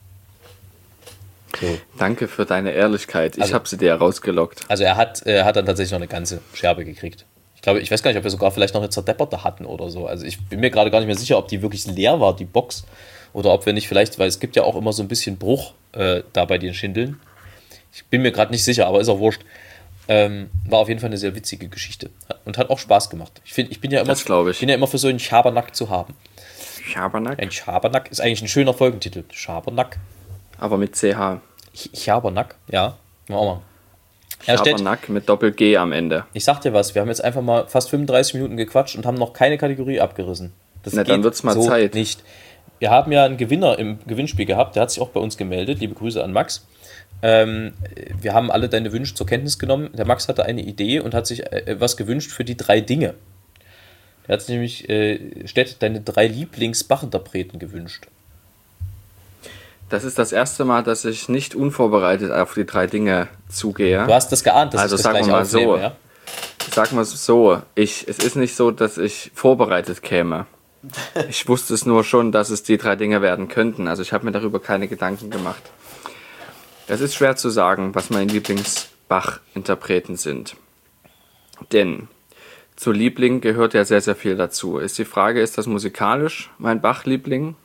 So. Danke für deine Ehrlichkeit. Ich habe sie dir rausgelockt. Also er hat dann tatsächlich noch eine ganze Scherbe gekriegt. Ich weiß gar nicht, ob wir sogar vielleicht noch eine zerdepperte hatten oder so. Also ich bin mir gerade gar nicht mehr sicher, ob die wirklich leer war, die Box. Oder ob wir nicht vielleicht, weil es gibt ja auch immer so ein bisschen Bruch da bei den Schindeln. Ich bin mir gerade nicht sicher, aber ist auch wurscht. War auf jeden Fall eine sehr witzige Geschichte. Und hat auch Spaß gemacht. Ich bin ja immer für so einen Schabernack zu haben. Schabernack? Ein Schabernack ist eigentlich ein schöner Folgentitel. Schabernack. Aber mit CH. Schabernack, ja. Machen wir mal. Schabernack mit Doppel-G am Ende. Ich sag dir was, wir haben jetzt einfach mal fast 35 Minuten gequatscht und haben noch keine Kategorie abgerissen. Dann wird's mal so Zeit. Nicht. Wir haben ja einen Gewinner im Gewinnspiel gehabt, der hat sich auch bei uns gemeldet. Liebe Grüße an Max. Wir haben alle deine Wünsche zur Kenntnis genommen. Der Max hatte eine Idee und hat sich was gewünscht für die 3 Dinge. Er hat sich nämlich deine 3 Lieblings-Bach-Interpreten gewünscht. Das ist das erste Mal, dass ich nicht unvorbereitet auf die 3 Dinge zugehe. Du hast das geahnt, dass also ich das gleich aufnehme, so, ja? Sag mal so, es ist nicht so, dass ich vorbereitet käme. Ich wusste es nur schon, dass es die 3 Dinge werden könnten. Also ich habe mir darüber keine Gedanken gemacht. Es ist schwer zu sagen, was meine Lieblings-Bach-Interpreten sind. Denn zu Liebling gehört ja sehr, sehr viel dazu. Ist die Frage, ist das musikalisch mein Bach-Liebling?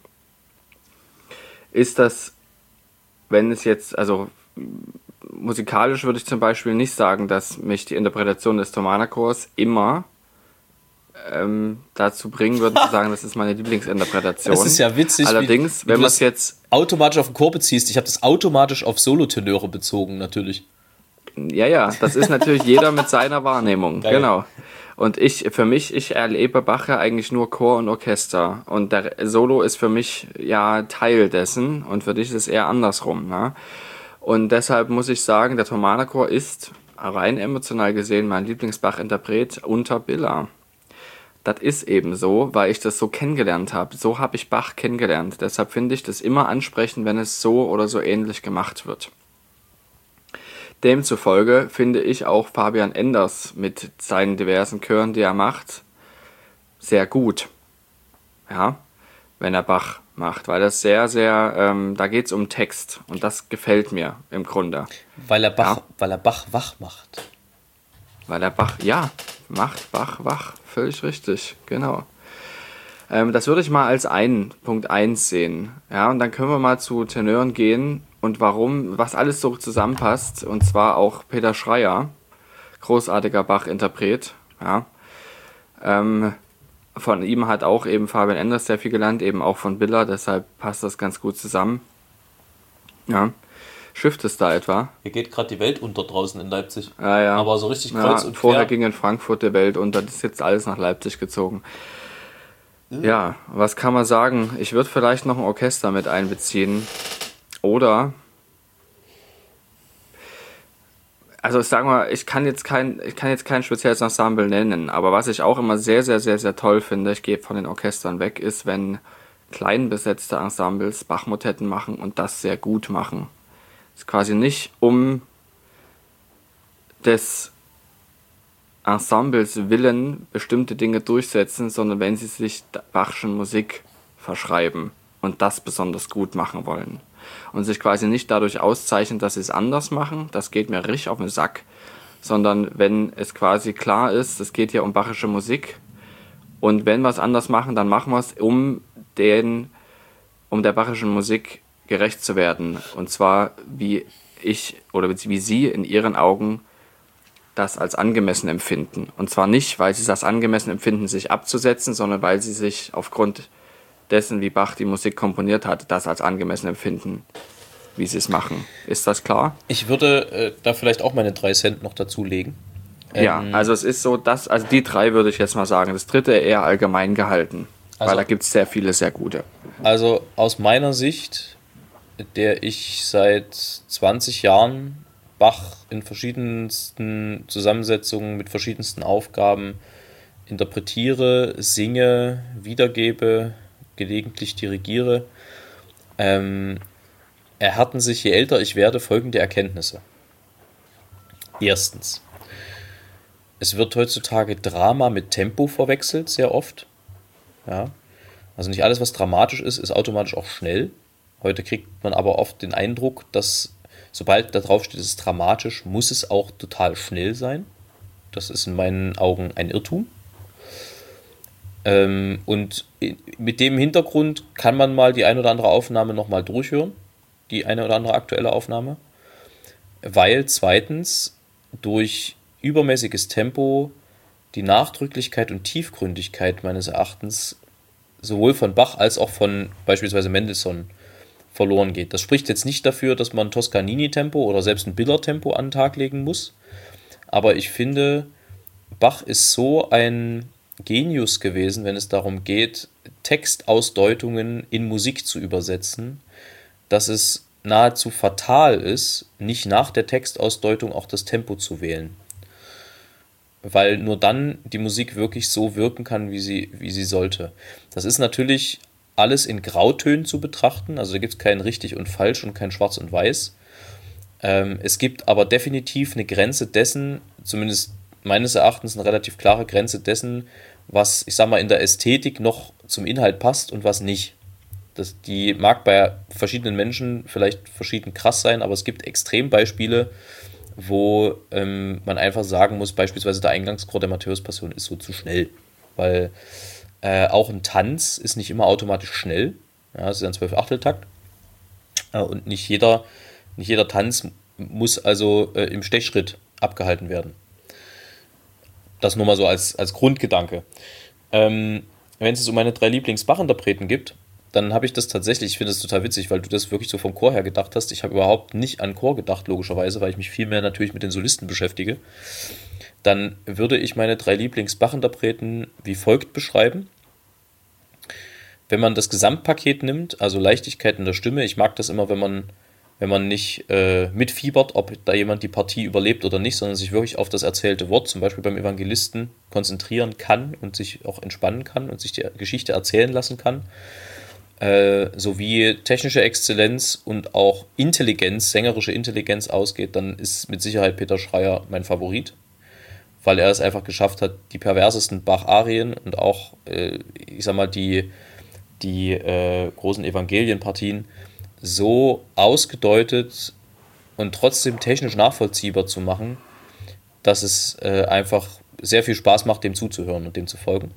Ist das, wenn es jetzt, also musikalisch würde ich zum Beispiel nicht sagen, dass mich die Interpretation des Thomanerchors immer dazu bringen würde, zu sagen, das ist meine Lieblingsinterpretation. Das ist ja witzig. Allerdings, wenn man es jetzt automatisch auf den Chor beziehst, ich habe das automatisch auf Solotenöre bezogen, natürlich. Ja, das ist natürlich jeder mit seiner Wahrnehmung, Geil. Genau. Und ich erlebe Bach ja eigentlich nur Chor und Orchester. Und der Solo ist für mich ja Teil dessen und für dich ist es eher andersrum. Ne? Und deshalb muss ich sagen, der Thomanerchor ist rein emotional gesehen mein Lieblingsbach-Interpret unter Billa. Das ist eben so, weil ich das so kennengelernt habe. So habe ich Bach kennengelernt. Deshalb finde ich das immer ansprechend, wenn es so oder so ähnlich gemacht wird. Demzufolge finde ich auch Fabian Enders mit seinen diversen Chören, die er macht, sehr gut. Ja, wenn er Bach macht, weil das sehr, sehr, da geht es um Text und das gefällt mir im Grunde. Weil er Bach wach macht. Weil er Bach, ja, macht Bach wach, völlig richtig, genau. Das würde ich mal als Punkt 1 sehen. Ja, und dann können wir mal zu Tenören gehen und was alles so zusammenpasst. Und zwar auch Peter Schreier, großartiger Bach-Interpret. Ja. Von ihm hat auch eben Fabian Enders sehr viel gelernt, eben auch von Billa, deshalb passt das ganz gut zusammen. Ja. Schifft es da etwa? Hier geht gerade die Welt unter draußen in Leipzig. Ja. Aber so richtig kreuz und quer. Vorher ging in Frankfurt die Welt unter, das ist jetzt alles nach Leipzig gezogen. Ja, was kann man sagen? Ich würde vielleicht noch ein Orchester mit einbeziehen. Oder, also sagen wir, ich kann jetzt kein spezielles Ensemble nennen, aber was ich auch immer sehr, sehr, sehr, sehr toll finde, ich gehe von den Orchestern weg, ist, wenn klein besetzte Ensembles Bachmotetten machen und das sehr gut machen. Ist quasi nicht um des Ensembles willen bestimmte Dinge durchsetzen, sondern wenn sie sich Bachschen Musik verschreiben und das besonders gut machen wollen. Und sich quasi nicht dadurch auszeichnen, dass sie es anders machen, das geht mir richtig auf den Sack, sondern wenn es quasi klar ist, es geht hier um bachische Musik und wenn wir es anders machen, dann machen wir es, um der bachischen Musik gerecht zu werden. Und zwar wie Sie in ihren Augen das als angemessen empfinden. Und zwar nicht, weil sie das angemessen empfinden, sich abzusetzen, sondern weil sie sich aufgrund dessen, wie Bach die Musik komponiert hat, das als angemessen empfinden, wie sie es machen. Ist das klar? Ich würde da vielleicht auch meine 3 Cent noch dazulegen. Ja, also es ist so, also die 3 würde ich jetzt mal sagen. Das 3. eher allgemein gehalten, weil da gibt es sehr viele, sehr gute. Also aus meiner Sicht, der ich seit 20 Jahren Bach in verschiedensten Zusammensetzungen mit verschiedensten Aufgaben interpretiere, singe, wiedergebe, gelegentlich dirigiere, erhärten sich, je älter ich werde, folgende Erkenntnisse. Erstens, es wird heutzutage Drama mit Tempo verwechselt, sehr oft. Ja. Also nicht alles, was dramatisch ist, ist automatisch auch schnell. Heute kriegt man aber oft den Eindruck, dass sobald da drauf steht, es ist dramatisch, muss es auch total schnell sein. Das ist in meinen Augen ein Irrtum. Und mit dem Hintergrund kann man mal die eine oder andere Aufnahme nochmal durchhören, die eine oder andere aktuelle Aufnahme, weil zweitens durch übermäßiges Tempo die Nachdrücklichkeit und Tiefgründigkeit meines Erachtens sowohl von Bach als auch von beispielsweise Mendelssohn verloren geht. Das spricht jetzt nicht dafür, dass man Toscanini-Tempo oder selbst ein Biller-Tempo an den Tag legen muss, aber ich finde, Bach ist so ein Genius gewesen, wenn es darum geht, Textausdeutungen in Musik zu übersetzen, dass es nahezu fatal ist, nicht nach der Textausdeutung auch das Tempo zu wählen. Weil nur dann die Musik wirklich so wirken kann, wie sie sollte. Das ist natürlich alles in Grautönen zu betrachten, also da gibt es kein richtig und falsch und kein schwarz und weiß. Es gibt aber definitiv eine Grenze dessen, zumindest meines Erachtens eine relativ klare Grenze dessen, was, ich sag mal, in der Ästhetik noch zum Inhalt passt und was nicht. Die mag bei verschiedenen Menschen vielleicht verschieden krass sein, aber es gibt Extrembeispiele, wo man einfach sagen muss, beispielsweise der Eingangschor der Matthäus-Passion ist so zu schnell, weil auch ein Tanz ist nicht immer automatisch schnell, ja, es ist ein 12-Achtel-Takt und nicht jeder Tanz muss also im Stechschritt abgehalten werden. Das nur mal so als Grundgedanke. Wenn es um meine 3 Lieblings-Bach-Interpreten gibt, dann habe ich das tatsächlich, ich finde das total witzig, weil du das wirklich so vom Chor her gedacht hast. Ich habe überhaupt nicht an Chor gedacht, logischerweise, weil ich mich viel mehr natürlich mit den Solisten beschäftige. Dann würde ich meine 3 Lieblings-Bach-Interpreten wie folgt beschreiben. Wenn man das Gesamtpaket nimmt, also Leichtigkeit in der Stimme, ich mag das immer, wenn man nicht mitfiebert, ob da jemand die Partie überlebt oder nicht, sondern sich wirklich auf das erzählte Wort, zum Beispiel beim Evangelisten, konzentrieren kann und sich auch entspannen kann und sich die Geschichte erzählen lassen kann. Sowie technische Exzellenz und auch Intelligenz, sängerische Intelligenz ausgeht, dann ist mit Sicherheit Peter Schreier mein Favorit, weil er es einfach geschafft hat, die perversesten Bach-Arien und auch, ich sag mal, die großen Evangelienpartien so ausgedeutet und trotzdem technisch nachvollziehbar zu machen, dass es einfach sehr viel Spaß macht, dem zuzuhören und dem zu folgen.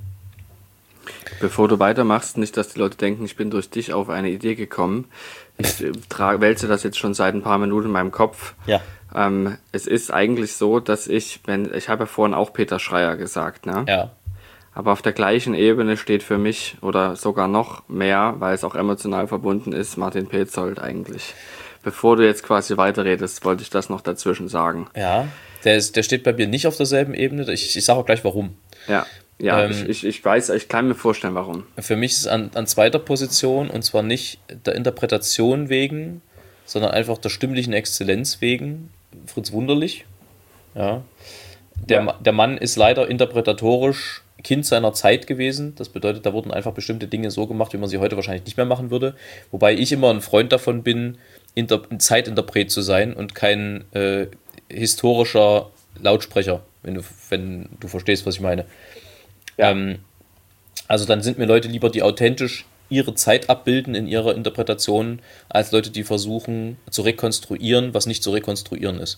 Bevor du weitermachst, nicht, dass die Leute denken, ich bin durch dich auf eine Idee gekommen. Ich wälze das jetzt schon seit ein paar Minuten in meinem Kopf. Ja. Es ist eigentlich so, dass ich habe ja vorhin auch Peter Schreier gesagt, ne? Ja. Aber auf der gleichen Ebene steht für mich, oder sogar noch mehr, weil es auch emotional verbunden ist, Martin Petzold eigentlich. Bevor du jetzt quasi weiterredest, wollte ich das noch dazwischen sagen. Ja, der steht bei mir nicht auf derselben Ebene. Ich sage auch gleich, warum. Ja, ich weiß, ich kann mir vorstellen, warum. Für mich ist es an zweiter Position, und zwar nicht der Interpretation wegen, sondern einfach der stimmlichen Exzellenz wegen, Fritz Wunderlich. Ja. Der Mann ist leider interpretatorisch Kind seiner Zeit gewesen. Das bedeutet, da wurden einfach bestimmte Dinge so gemacht, wie man sie heute wahrscheinlich nicht mehr machen würde. Wobei ich immer ein Freund davon bin, Zeitinterpret zu sein und kein historischer Lautsprecher, wenn du verstehst, was ich meine. Ja. Also dann sind mir Leute lieber, die authentisch ihre Zeit abbilden in ihrer Interpretation, als Leute, die versuchen zu rekonstruieren, was nicht zu rekonstruieren ist.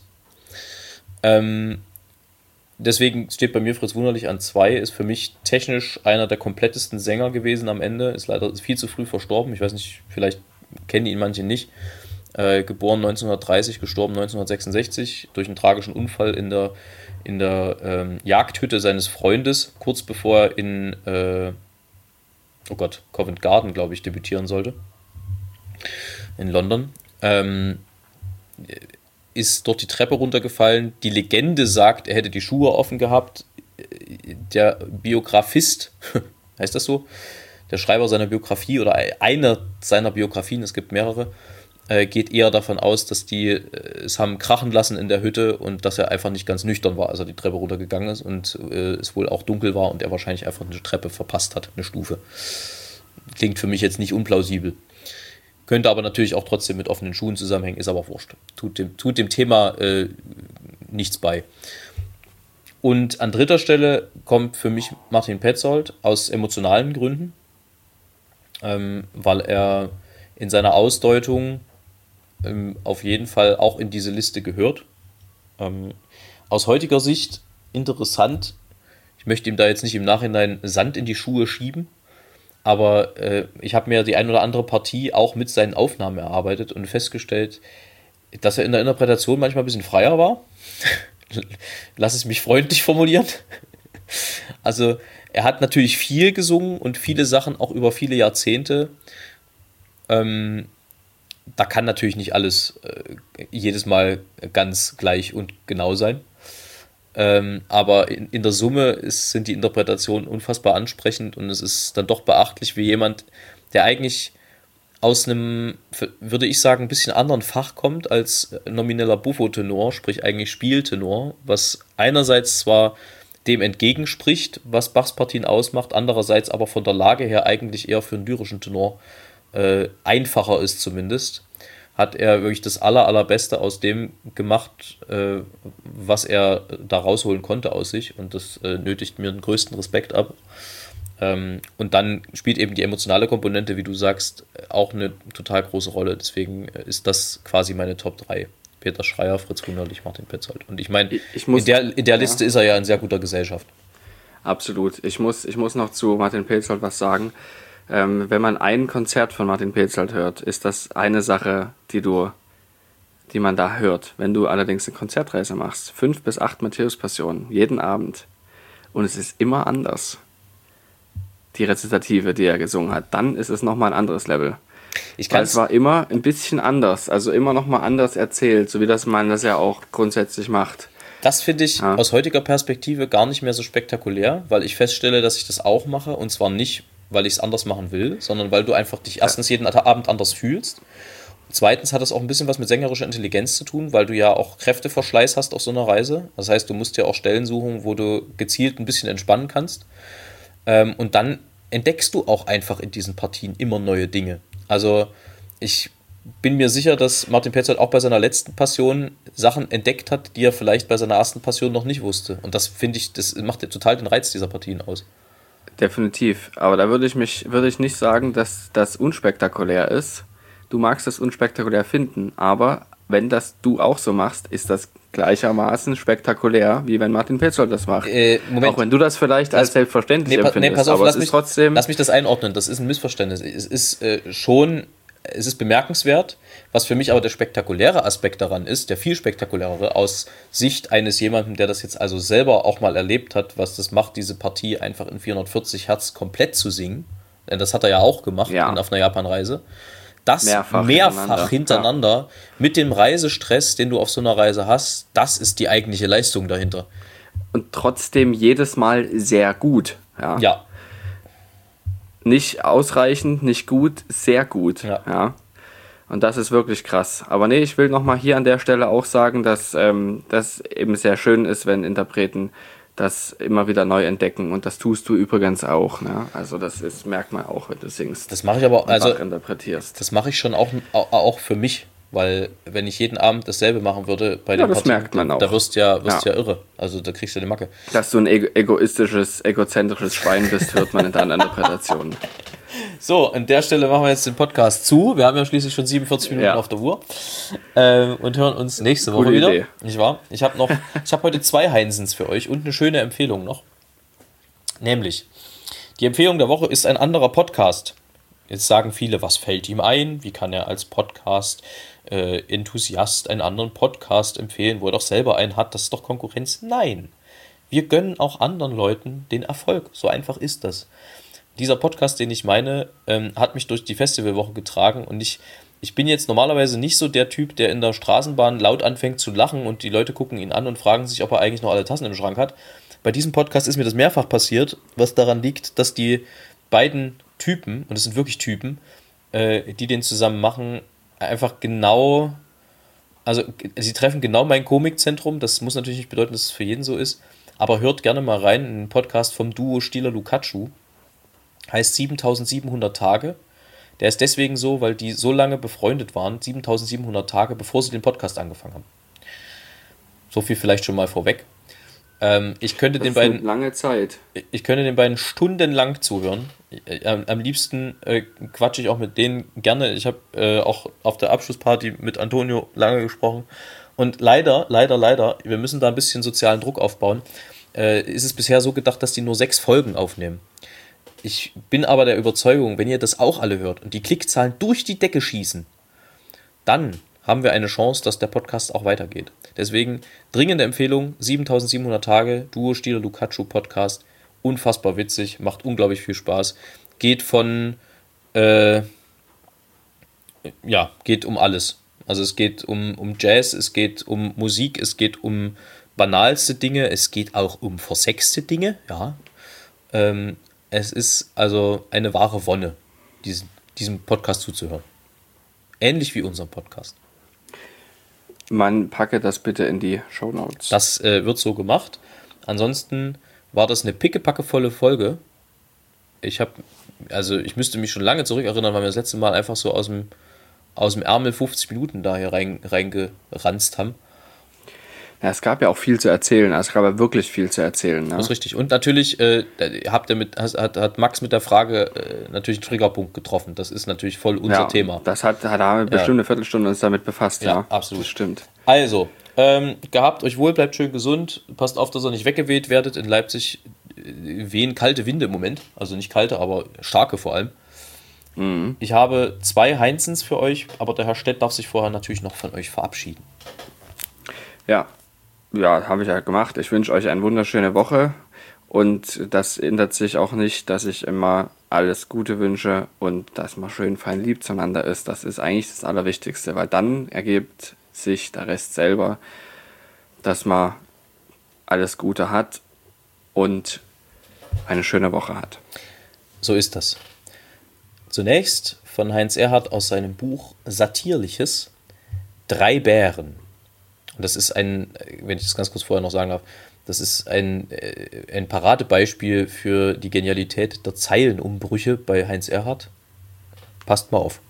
Deswegen steht bei mir Fritz Wunderlich an 2, ist für mich technisch einer der komplettesten Sänger gewesen am Ende, ist leider viel zu früh verstorben, ich weiß nicht, vielleicht kennen ihn manche nicht, geboren 1930, gestorben 1966 durch einen tragischen Unfall in der Jagdhütte seines Freundes, kurz bevor er in Covent Garden, glaube ich, debütieren sollte, in London. Ist dort die Treppe runtergefallen. Die Legende sagt, er hätte die Schuhe offen gehabt. Der Biografist, heißt das so? Der Schreiber seiner Biografie oder einer seiner Biografien, es gibt mehrere, geht eher davon aus, dass die es haben krachen lassen in der Hütte und dass er einfach nicht ganz nüchtern war, als er die Treppe runtergegangen ist und es wohl auch dunkel war und er wahrscheinlich einfach eine Treppe verpasst hat, eine Stufe. Klingt für mich jetzt nicht unplausibel. Könnte aber natürlich auch trotzdem mit offenen Schuhen zusammenhängen, ist aber auch wurscht. Tut dem Thema nichts bei. Und an dritter Stelle kommt für mich Martin Petzold aus emotionalen Gründen, weil er in seiner Ausdeutung auf jeden Fall auch in diese Liste gehört. Aus heutiger Sicht interessant, ich möchte ihm da jetzt nicht im Nachhinein Sand in die Schuhe schieben, aber ich habe mir die ein oder andere Partie auch mit seinen Aufnahmen erarbeitet und festgestellt, dass er in der Interpretation manchmal ein bisschen freier war. Lass es mich freundlich formulieren. Also er hat natürlich viel gesungen und viele Sachen auch über viele Jahrzehnte. Da kann natürlich nicht alles jedes Mal ganz gleich und genau sein. Aber in der Summe sind die Interpretationen unfassbar ansprechend und es ist dann doch beachtlich, wie jemand, der eigentlich aus einem, würde ich sagen, ein bisschen anderen Fach kommt als nomineller Buffo-Tenor, sprich eigentlich Spieltenor, was einerseits zwar dem entgegenspricht, was Bachs Partien ausmacht, andererseits aber von der Lage her eigentlich eher für einen lyrischen Tenor einfacher ist zumindest, hat er wirklich das Allerbeste aus dem gemacht, was er da rausholen konnte aus sich, und das nötigt mir den größten Respekt ab. Und dann spielt eben die emotionale Komponente, wie du sagst, auch eine total große Rolle. Deswegen ist das quasi meine Top 3. Peter Schreier, Fritz Wunderlich, Martin Petzold. Und ich meine, in der Liste ist er ja in sehr guter Gesellschaft. Absolut. Ich muss noch zu Martin Petzold was sagen. Wenn man ein Konzert von Martin Petzold hört, ist das eine Sache, die man da hört. Wenn du allerdings eine Konzertreise machst, 5 bis 8 Matthäus-Passionen, jeden Abend, und es ist immer anders, die Rezitative, die er gesungen hat, dann ist es nochmal ein anderes Level. Weil es war immer ein bisschen anders, also immer nochmal anders erzählt, so wie man das ja auch grundsätzlich macht. Das finde ich aus heutiger Perspektive gar nicht mehr so spektakulär, weil ich feststelle, dass ich das auch mache, und zwar nicht, weil ich es anders machen will, sondern weil du einfach dich erstens jeden Abend anders fühlst. Zweitens hat das auch ein bisschen was mit sängerischer Intelligenz zu tun, weil du ja auch Kräfteverschleiß hast auf so einer Reise. Das heißt, du musst ja auch Stellen suchen, wo du gezielt ein bisschen entspannen kannst. Und dann entdeckst du auch einfach in diesen Partien immer neue Dinge. Also ich bin mir sicher, dass Martin Petzold auch bei seiner letzten Passion Sachen entdeckt hat, die er vielleicht bei seiner ersten Passion noch nicht wusste. Und das finde ich, das macht ja total den Reiz dieser Partien aus. Definitiv. Aber da würde ich nicht sagen, dass das unspektakulär ist. Du magst das unspektakulär finden, aber wenn das du auch so machst, ist das gleichermaßen spektakulär, wie wenn Martin Petzold das macht. Moment. Auch wenn du das vielleicht als selbstverständlich empfindest, pass auf, aber es ist trotzdem... Lass mich das einordnen, das ist ein Missverständnis. Es ist bemerkenswert, was für mich aber der spektakuläre Aspekt daran ist, der viel spektakulärere aus Sicht eines jemanden, der das jetzt also selber auch mal erlebt hat, was das macht, diese Partie einfach in 440 Hertz komplett zu singen. Denn das hat er ja auch gemacht auf einer Japanreise. Das mehrfach hintereinander mit dem Reisestress, den du auf so einer Reise hast, das ist die eigentliche Leistung dahinter. Und trotzdem jedes Mal sehr gut. Ja. Nicht ausreichend, nicht gut, sehr gut. Ja. Und das ist wirklich krass. Aber nee, ich will nochmal hier an der Stelle auch sagen, dass das eben sehr schön ist, wenn Interpreten das immer wieder neu entdecken. Und das tust du übrigens auch. Ne? Also das merkt man auch, wenn du singst. Das mache ich aber, also interpretierst. Das mache ich schon auch für mich. Weil wenn ich jeden Abend dasselbe machen würde bei den Partien, merkt man auch. Da wirst du ja irre. Also da kriegst du eine Macke. Dass du ein egozentrisches Schwein bist, hört man in deiner Interpretation. So, an der Stelle machen wir jetzt den Podcast zu. Wir haben ja schließlich schon 47 Minuten auf der Uhr. Und hören uns nächste Woche wieder. Idee. Nicht wahr? Ich habe heute 2 Heinsens für euch und eine schöne Empfehlung noch. Nämlich, die Empfehlung der Woche ist ein anderer Podcast. Jetzt sagen viele, was fällt ihm ein? Wie kann er als Podcast-Enthusiast einen anderen Podcast empfehlen, wo er doch selber einen hat? Das ist doch Konkurrenz. Nein, wir gönnen auch anderen Leuten den Erfolg. So einfach ist das. Dieser Podcast, den ich meine, hat mich durch die Festivalwoche getragen, und ich bin jetzt normalerweise nicht so der Typ, der in der Straßenbahn laut anfängt zu lachen und die Leute gucken ihn an und fragen sich, ob er eigentlich noch alle Tassen im Schrank hat. Bei diesem Podcast ist mir das mehrfach passiert, was daran liegt, dass die beiden Typen, und es sind wirklich Typen, die den zusammen machen, einfach genau, also sie treffen genau mein Komikzentrum. Das muss natürlich nicht bedeuten, dass es für jeden so ist, aber hört gerne mal rein in den Podcast vom Duo Stieler-Lukacu. Heißt 7700 Tage. Der ist deswegen so, weil die so lange befreundet waren, 7700 Tage, bevor sie den Podcast angefangen haben. So viel vielleicht schon mal vorweg. Ich könnte den beiden lange Zeit. Ich könnte den beiden stundenlang zuhören. Am liebsten quatsche ich auch mit denen gerne. Ich habe auch auf der Abschlussparty mit Antonio lange gesprochen. Und leider, wir müssen da ein bisschen sozialen Druck aufbauen, ist es bisher so gedacht, dass die nur 6 Folgen aufnehmen. Ich bin aber der Überzeugung, wenn ihr das auch alle hört und die Klickzahlen durch die Decke schießen, dann haben wir eine Chance, dass der Podcast auch weitergeht. Deswegen dringende Empfehlung, 7700 Tage, Duo Stieler-Lukacu Podcast, unfassbar witzig, macht unglaublich viel Spaß, geht geht um alles. Also es geht um Jazz, es geht um Musik, es geht um banalste Dinge, es geht auch um versexte Dinge, ja. Es ist also eine wahre Wonne, diesem Podcast zuzuhören. Ähnlich wie unser Podcast. Man packe das bitte in die Shownotes. Das wird so gemacht. Ansonsten war das eine pickepackevolle Folge. Ich müsste mich schon lange zurückerinnern, weil wir das letzte Mal einfach so aus dem Ärmel 50 Minuten da hier reingeranzt haben. Ja, es gab ja auch viel zu erzählen. Es gab ja wirklich viel zu erzählen. Ne? Das ist richtig. Und natürlich hat Max mit der Frage natürlich einen Triggerpunkt getroffen. Das ist natürlich voll unser Thema. Da haben wir bestimmt eine Viertelstunde uns damit befasst. Ja, absolut. Das stimmt. Also, gehabt euch wohl, bleibt schön gesund. Passt auf, dass ihr nicht weggeweht werdet. In Leipzig wehen kalte Winde im Moment. Also nicht kalte, aber starke vor allem. Mhm. Ich habe 2 Heinzens für euch, aber der Herr Stett darf sich vorher natürlich noch von euch verabschieden. Ja, habe ich ja gemacht. Ich wünsche euch eine wunderschöne Woche und das ändert sich auch nicht, dass ich immer alles Gute wünsche und dass man schön fein lieb zueinander ist. Das ist eigentlich das Allerwichtigste, weil dann ergibt sich der Rest selber, dass man alles Gute hat und eine schöne Woche hat. So ist das. Zunächst von Heinz Erhardt aus seinem Buch Satirliches 3 Bären. Und das ist wenn ich das ganz kurz vorher noch sagen darf, das ist ein Paradebeispiel für die Genialität der Zeilenumbrüche bei Heinz Erhardt. Passt mal auf.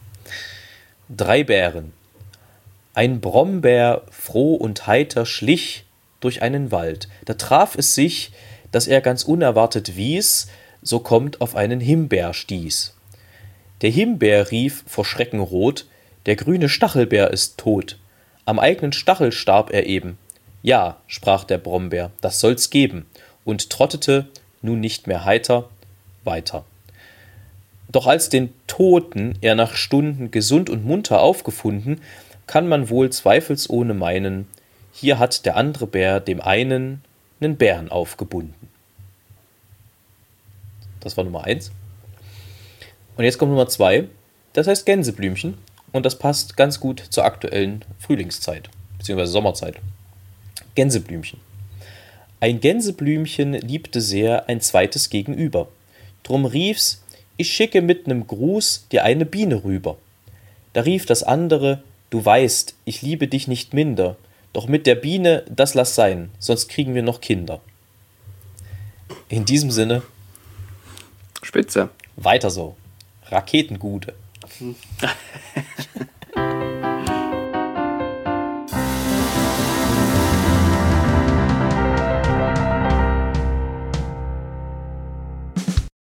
3 Bären. Ein Brombeer, froh und heiter, schlich durch einen Wald. Da traf es sich, dass er ganz unerwartet wies, so kommt auf einen Himbeer stieß. Der Himbeer rief vor Schrecken rot, der grüne Stachelbeer ist tot. Am eigenen Stachel starb er eben. Ja, sprach der Brombeer, das soll's geben, und trottete, nun nicht mehr heiter, weiter. Doch als den Toten er nach Stunden gesund und munter aufgefunden, kann man wohl zweifelsohne meinen, hier hat der andere Bär dem einen Bären aufgebunden. Das war Nummer 1. Und jetzt kommt Nummer 2, das heißt Gänseblümchen. Und das passt ganz gut zur aktuellen Frühlingszeit, beziehungsweise Sommerzeit. Gänseblümchen. Ein Gänseblümchen liebte sehr ein zweites Gegenüber. Drum rief's, ich schicke mit nem Gruß dir eine Biene rüber. Da rief das andere, du weißt, ich liebe dich nicht minder, doch mit der Biene, das lass sein, sonst kriegen wir noch Kinder. In diesem Sinne. Spitze. Weiter so. Raketengude.